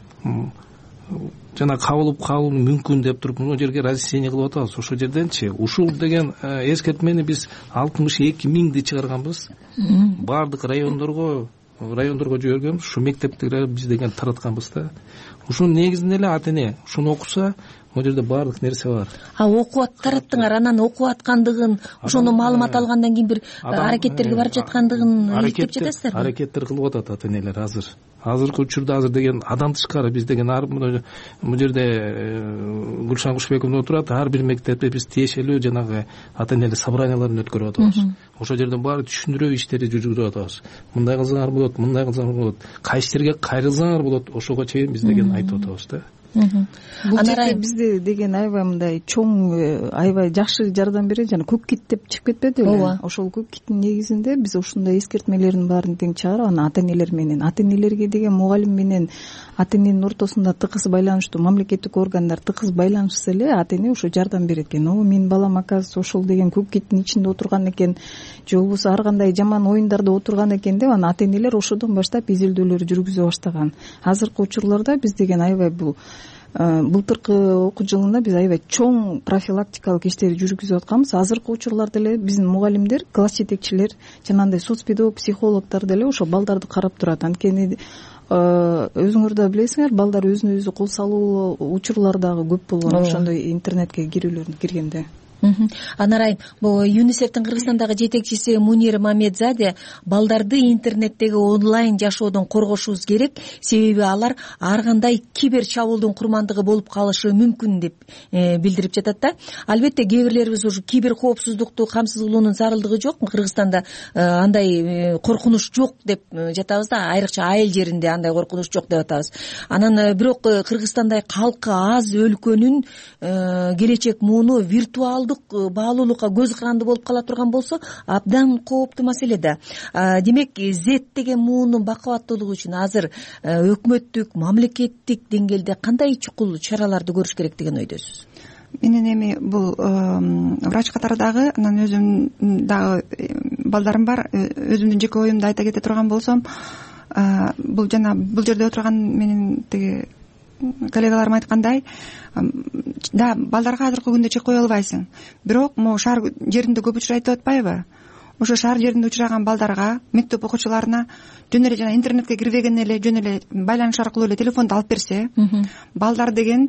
жана кабылып калуу мүмкүн деп туруп бул жерге разъяснение кылып атабыз. Ошол жерденчи ушул деген эскертмени биз 62 миңди чыгарганбыз. Баардык райондорго райондорго жибергенбиз, ушу мектептер биз деген таратканбыз да. Ушунун негизинде эле ата эне ушуну окуса, могу жерде баардык нерсе бар. Окуп тараттыңар, анан окуп аткандыгын, ошону маалымат алгандан кийин бир аракеттерге барып жаткандыгын иликтеп жатасыздарбы? Аракеттер кылып атат ата энелер азыркы учурда. Азыр деген адам тышкары биз деген бул жерде Гүлшан Кушбекова отурат, ар бир мектепте биз тиешелүү жанагы ата энелер собранияларын өткөрүп атабыз. Ошол жерден баары түшүндүрүү иштери жүргүзүп атабыз. Мындай кылсаңар болот, мындай кылсаңар болот, кайсы жерге кайрылсаңар болот, ошого чейин биз деген айтып атабыз да. Бул жерде бизде деген аябай мындай чоң, аябай жакшы жардам берет. Жана көк кит деп чыгып кетпеди беле? Ошол көк киттин негизинде биз ушундай эскертмелердин баарын тең чыгарып, анан ата энелер менен, ата энелерге деген мугалим менен ата эненин ортосунда тыкыз байланыштуу, мамлекеттик органдар тыкыз байланышса эле ата эне ошо жардам берет экен. Менин балам оказывается ошол деген көк киттин ичинде отурган экен, же болбосо ар кандай жаман оюндарда отурган экен деп, анан ата энелер ошодон баштап изилдөөлөр жүргүзө баштаган. Азыркы учурларда биз деген аябай бул былтыркы окуу жылында биз аябай чоң профилактикалык иштерди жүргүзүп атканбыз. Азыркы учурларда эле биздин мугалимдер, класс жетекчилер, жанагындай соцпедагог, психологдор деле ошо балдарды карап турат. Анткени өзүңөр да билесиңер, балдар өзүнө өзү кол салуу учурлары дагы көп болгон ошондой интернетке кирүүлөрүн киргенде. Анарайым, бул ЮНИСЕФтин Кыргызстандагы жетекчиси Мунир Мамедзаде балдарды интернеттеги онлайн жашоодон коргошубуз керек, себеби алар ар кандай кибер чабуулдун курмандыгы болуп калышы мүмкүн деп билдирип жатат да. Албетте кээ бирлерибиз ушу кибер коопсуздукту камсыз кылуунун зарылдыгы жок, Кыргызстанда андай коркунуч жок деп жатабыз да, айрыкча айыл жеринде андай коркунуч жок деп атабыз. Анан бирок Кыргызстандай калкы аз өлкөнүн келечек мууну виртуалдуу баалуулукка көз каранды болуп кала турган болсо абдан кооптуу маселе да. Демек, Z деген муунун бакубаттуулугу үчүн азыр өкмөттүк, мамлекеттик деңгээлде кандай чукул чараларды көрүш керек деген ойдосуз? Менин эми бул врач катары дагы, анан өзүм дагы балдарым бар, өзүмдүн жеке оюмду айта кете турган болсом, бул жерде отурган менин тиги коллегаларым айткандай, да, балдарга азыркы күндө чек кое албайсың. Бирок могу шаар жеринде көп учурайт деп атпайбы? Ошо шаар жеринде учураган балдарга, мектеп окуучуларына жөн эле жана интернетке кирбеген эле жөн эле байланыш аркылуу эле телефонду алып берсе, балдар деген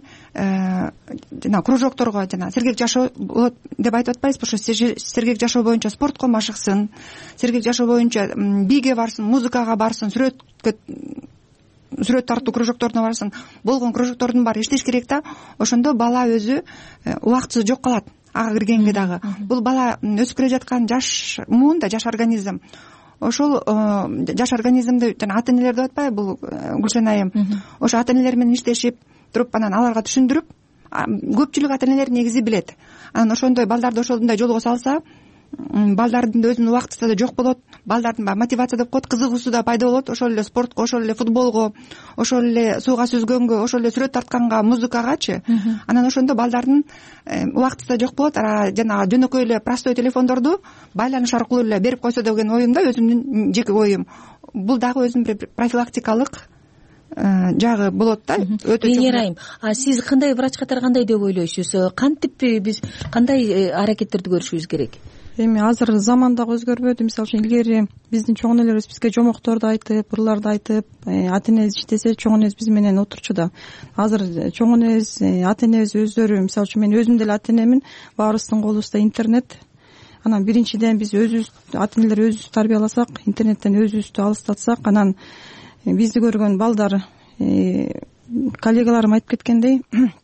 жана кружокторго, жана сергек жашоо болот деп айтып атпайбызбы? Ошо сергек жашоо боюнча спортко машыксын, сергек жашоо боюнча бийге барсын, музыкага барсын, сүрөт тартуу кружокторуна барсын, болгон кружоктордун баары иштеш керек да. Ошондо бала өзү убактысы жок калат, ага киргенге дагы. Бул бала өсүп келе жаткан жаш муун да, жаш организм. Ошол жаш организмди жана ата энелер деп атпайбы бул Гүлшан айым? Ошо ата энелер менен иштешип туруп, анан аларга түшүндүрүп, көпчүлүк ата энелер негизи билет. Анан ошондой балдарды ошондой жолго салса, балдардын да өзүнүн убактысы да жок болот, балдардын мотивация деп коет, кызыгуусу да пайда болот. Ошол эле спортко, ошол эле футболго, ошол эле сууга сүзгөнгө, ошол эле сүрөт тартканга, музыкагачы. Анан ошондо балдардын убактысы да жок болот. Жанагы жөнөкөй эле простой телефондорду байланыш аркылуу эле берип койсо деген оюм да, өзүмдүн жеке оюм. Бул дагы өзүнүн бир профилактикалык жагы болот да. Өтө чоң. Айым, сиз кандай врач катары кандай деп ойлойсуз? Кантип биз кандай аракеттерди көрүшүбүз керек? Эми азыр заман дагы өзгөрбөдү. Мисалы үчүн илгери биздин чоң энелерибиз бизге жомокторду айтып, ырларды айтып, ата энебиз иштесе чоң энебиз биз менен отурчу да. Азыр чоң энебиз, ата энебиз өздөрү, мисалы үчүн мен өзүм деле ата энемин, баарыбыздын колубузда интернет. Анан биринчиден биз өзүбүз, ата энелер өзүбүз тарбияласак, интернеттен өзүбүздү алыстатсак, анан бизди көргөн балдар, коллегаларым айтып кеткендей,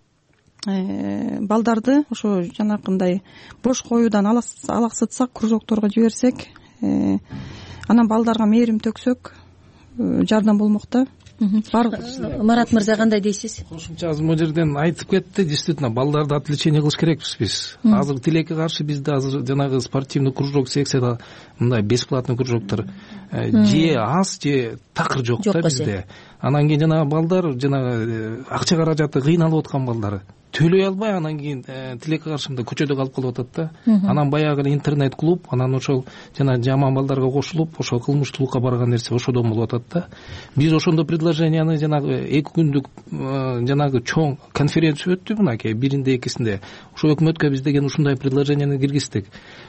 балдарды ошо жанакындай бош коюудан алаксытсак, кружокторго жиберсек, анан балдарга мээрим төксөк, жардам болмок да. Марат мырза, кандай дейсиз? Кошумча азыр могу жерден айтып кетти. Действительно, балдарды отвлечение кылыш керекпиз биз. Азыр тилекке каршы бизде азыр жанагы спортивный кружок, секцияда мындай бесплатный кружоктор же аз, же такыр жок да бизде. Анан кийин жанагы балдар, жанагы акча каражаты кыйналып аткан балдар төлөй албай, анан кийин тилекке каршы мындай көчөдө калып калып атат да. Анан баягы интернет клуб, анан ошол жана жаман балдарга кошулуп, ошол кылмыштуулукка барган нерсе ошодон болуп атат да. Биз ошондо предложенияны жанагы 2 күндүк жанагы чоң конференция өттү мынакей, биринде экисинде. Ошо өкмөткө биз деген ушундай предложенияны киргиздик.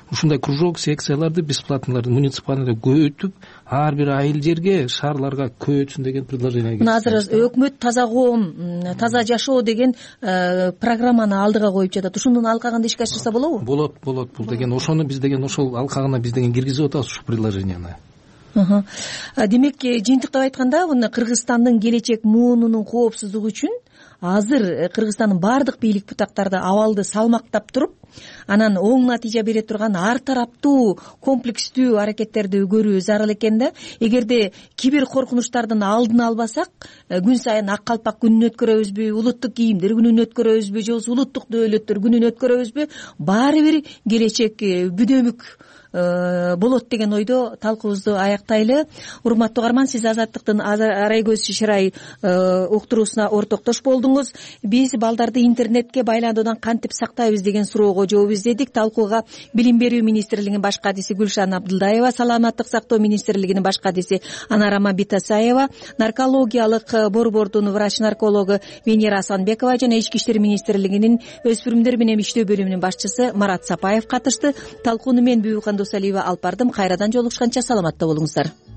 ушундай кружок секцияларды бесплатныйларды муниципальныйда көбөйтүп ар бир айыл жерге шаарларга көбөйтсүн деген предложение. Мына азыр өкмөт таза коом, таза жашоо деген программаны алдыга коюп жатат. Ушунун алкагында ишке ашырса болобу? Болот. Бул деген ошону биз деген ошол алкагына биз деген киргизип атабыз ушу предложенияны. Демек, жыйынтыктап айтканда, мына Кыргызстандын келечек муунунун коопсуздугу үчүн азыр Кыргызстандын баардык бийлик бутактары абалды салмактап туруп, анан оң натыйжа бере турган ар тараптуу комплекстүү аракеттерди көрүү зарыл экен да. Эгерде кибер коркунучтардын алдын албасак, күн сайын ак калпак күнүн өткөрөбүзбү, улуттук кийимдер күнүн өткөрөбүзбү, же улуттук дөөлөттөр күнүн өткөрөбүзбү, баары бир келечек бүдөмүк болот деген ойдо талкуубузду аяктайлы. Урматтуу угарман, сиз Азаттыктын арай көз шиширай уктуруусуна ортоктош болдуңуз. Биз балдарды интернетке байлануудан кантип сактайбыз деген суроого жооп издедик. Талкууга Билим берүү министрлигинин баш кадиси Гүлшан Абдылдаева, Саламаттык сактоо министрлигинин баш кадиси Анара Мабитасаева, наркологиялык борбордун врач-наркологу Венера Асанбекова жана Ички иштер министрлигинин өспүрүмдөр менен иштөө бөлүмүнүн башчысы Марат Сапаев катышты. Талкууну мен Досалиева алып бардым. Кайрадан жолугушканча саламатта болуңуздар.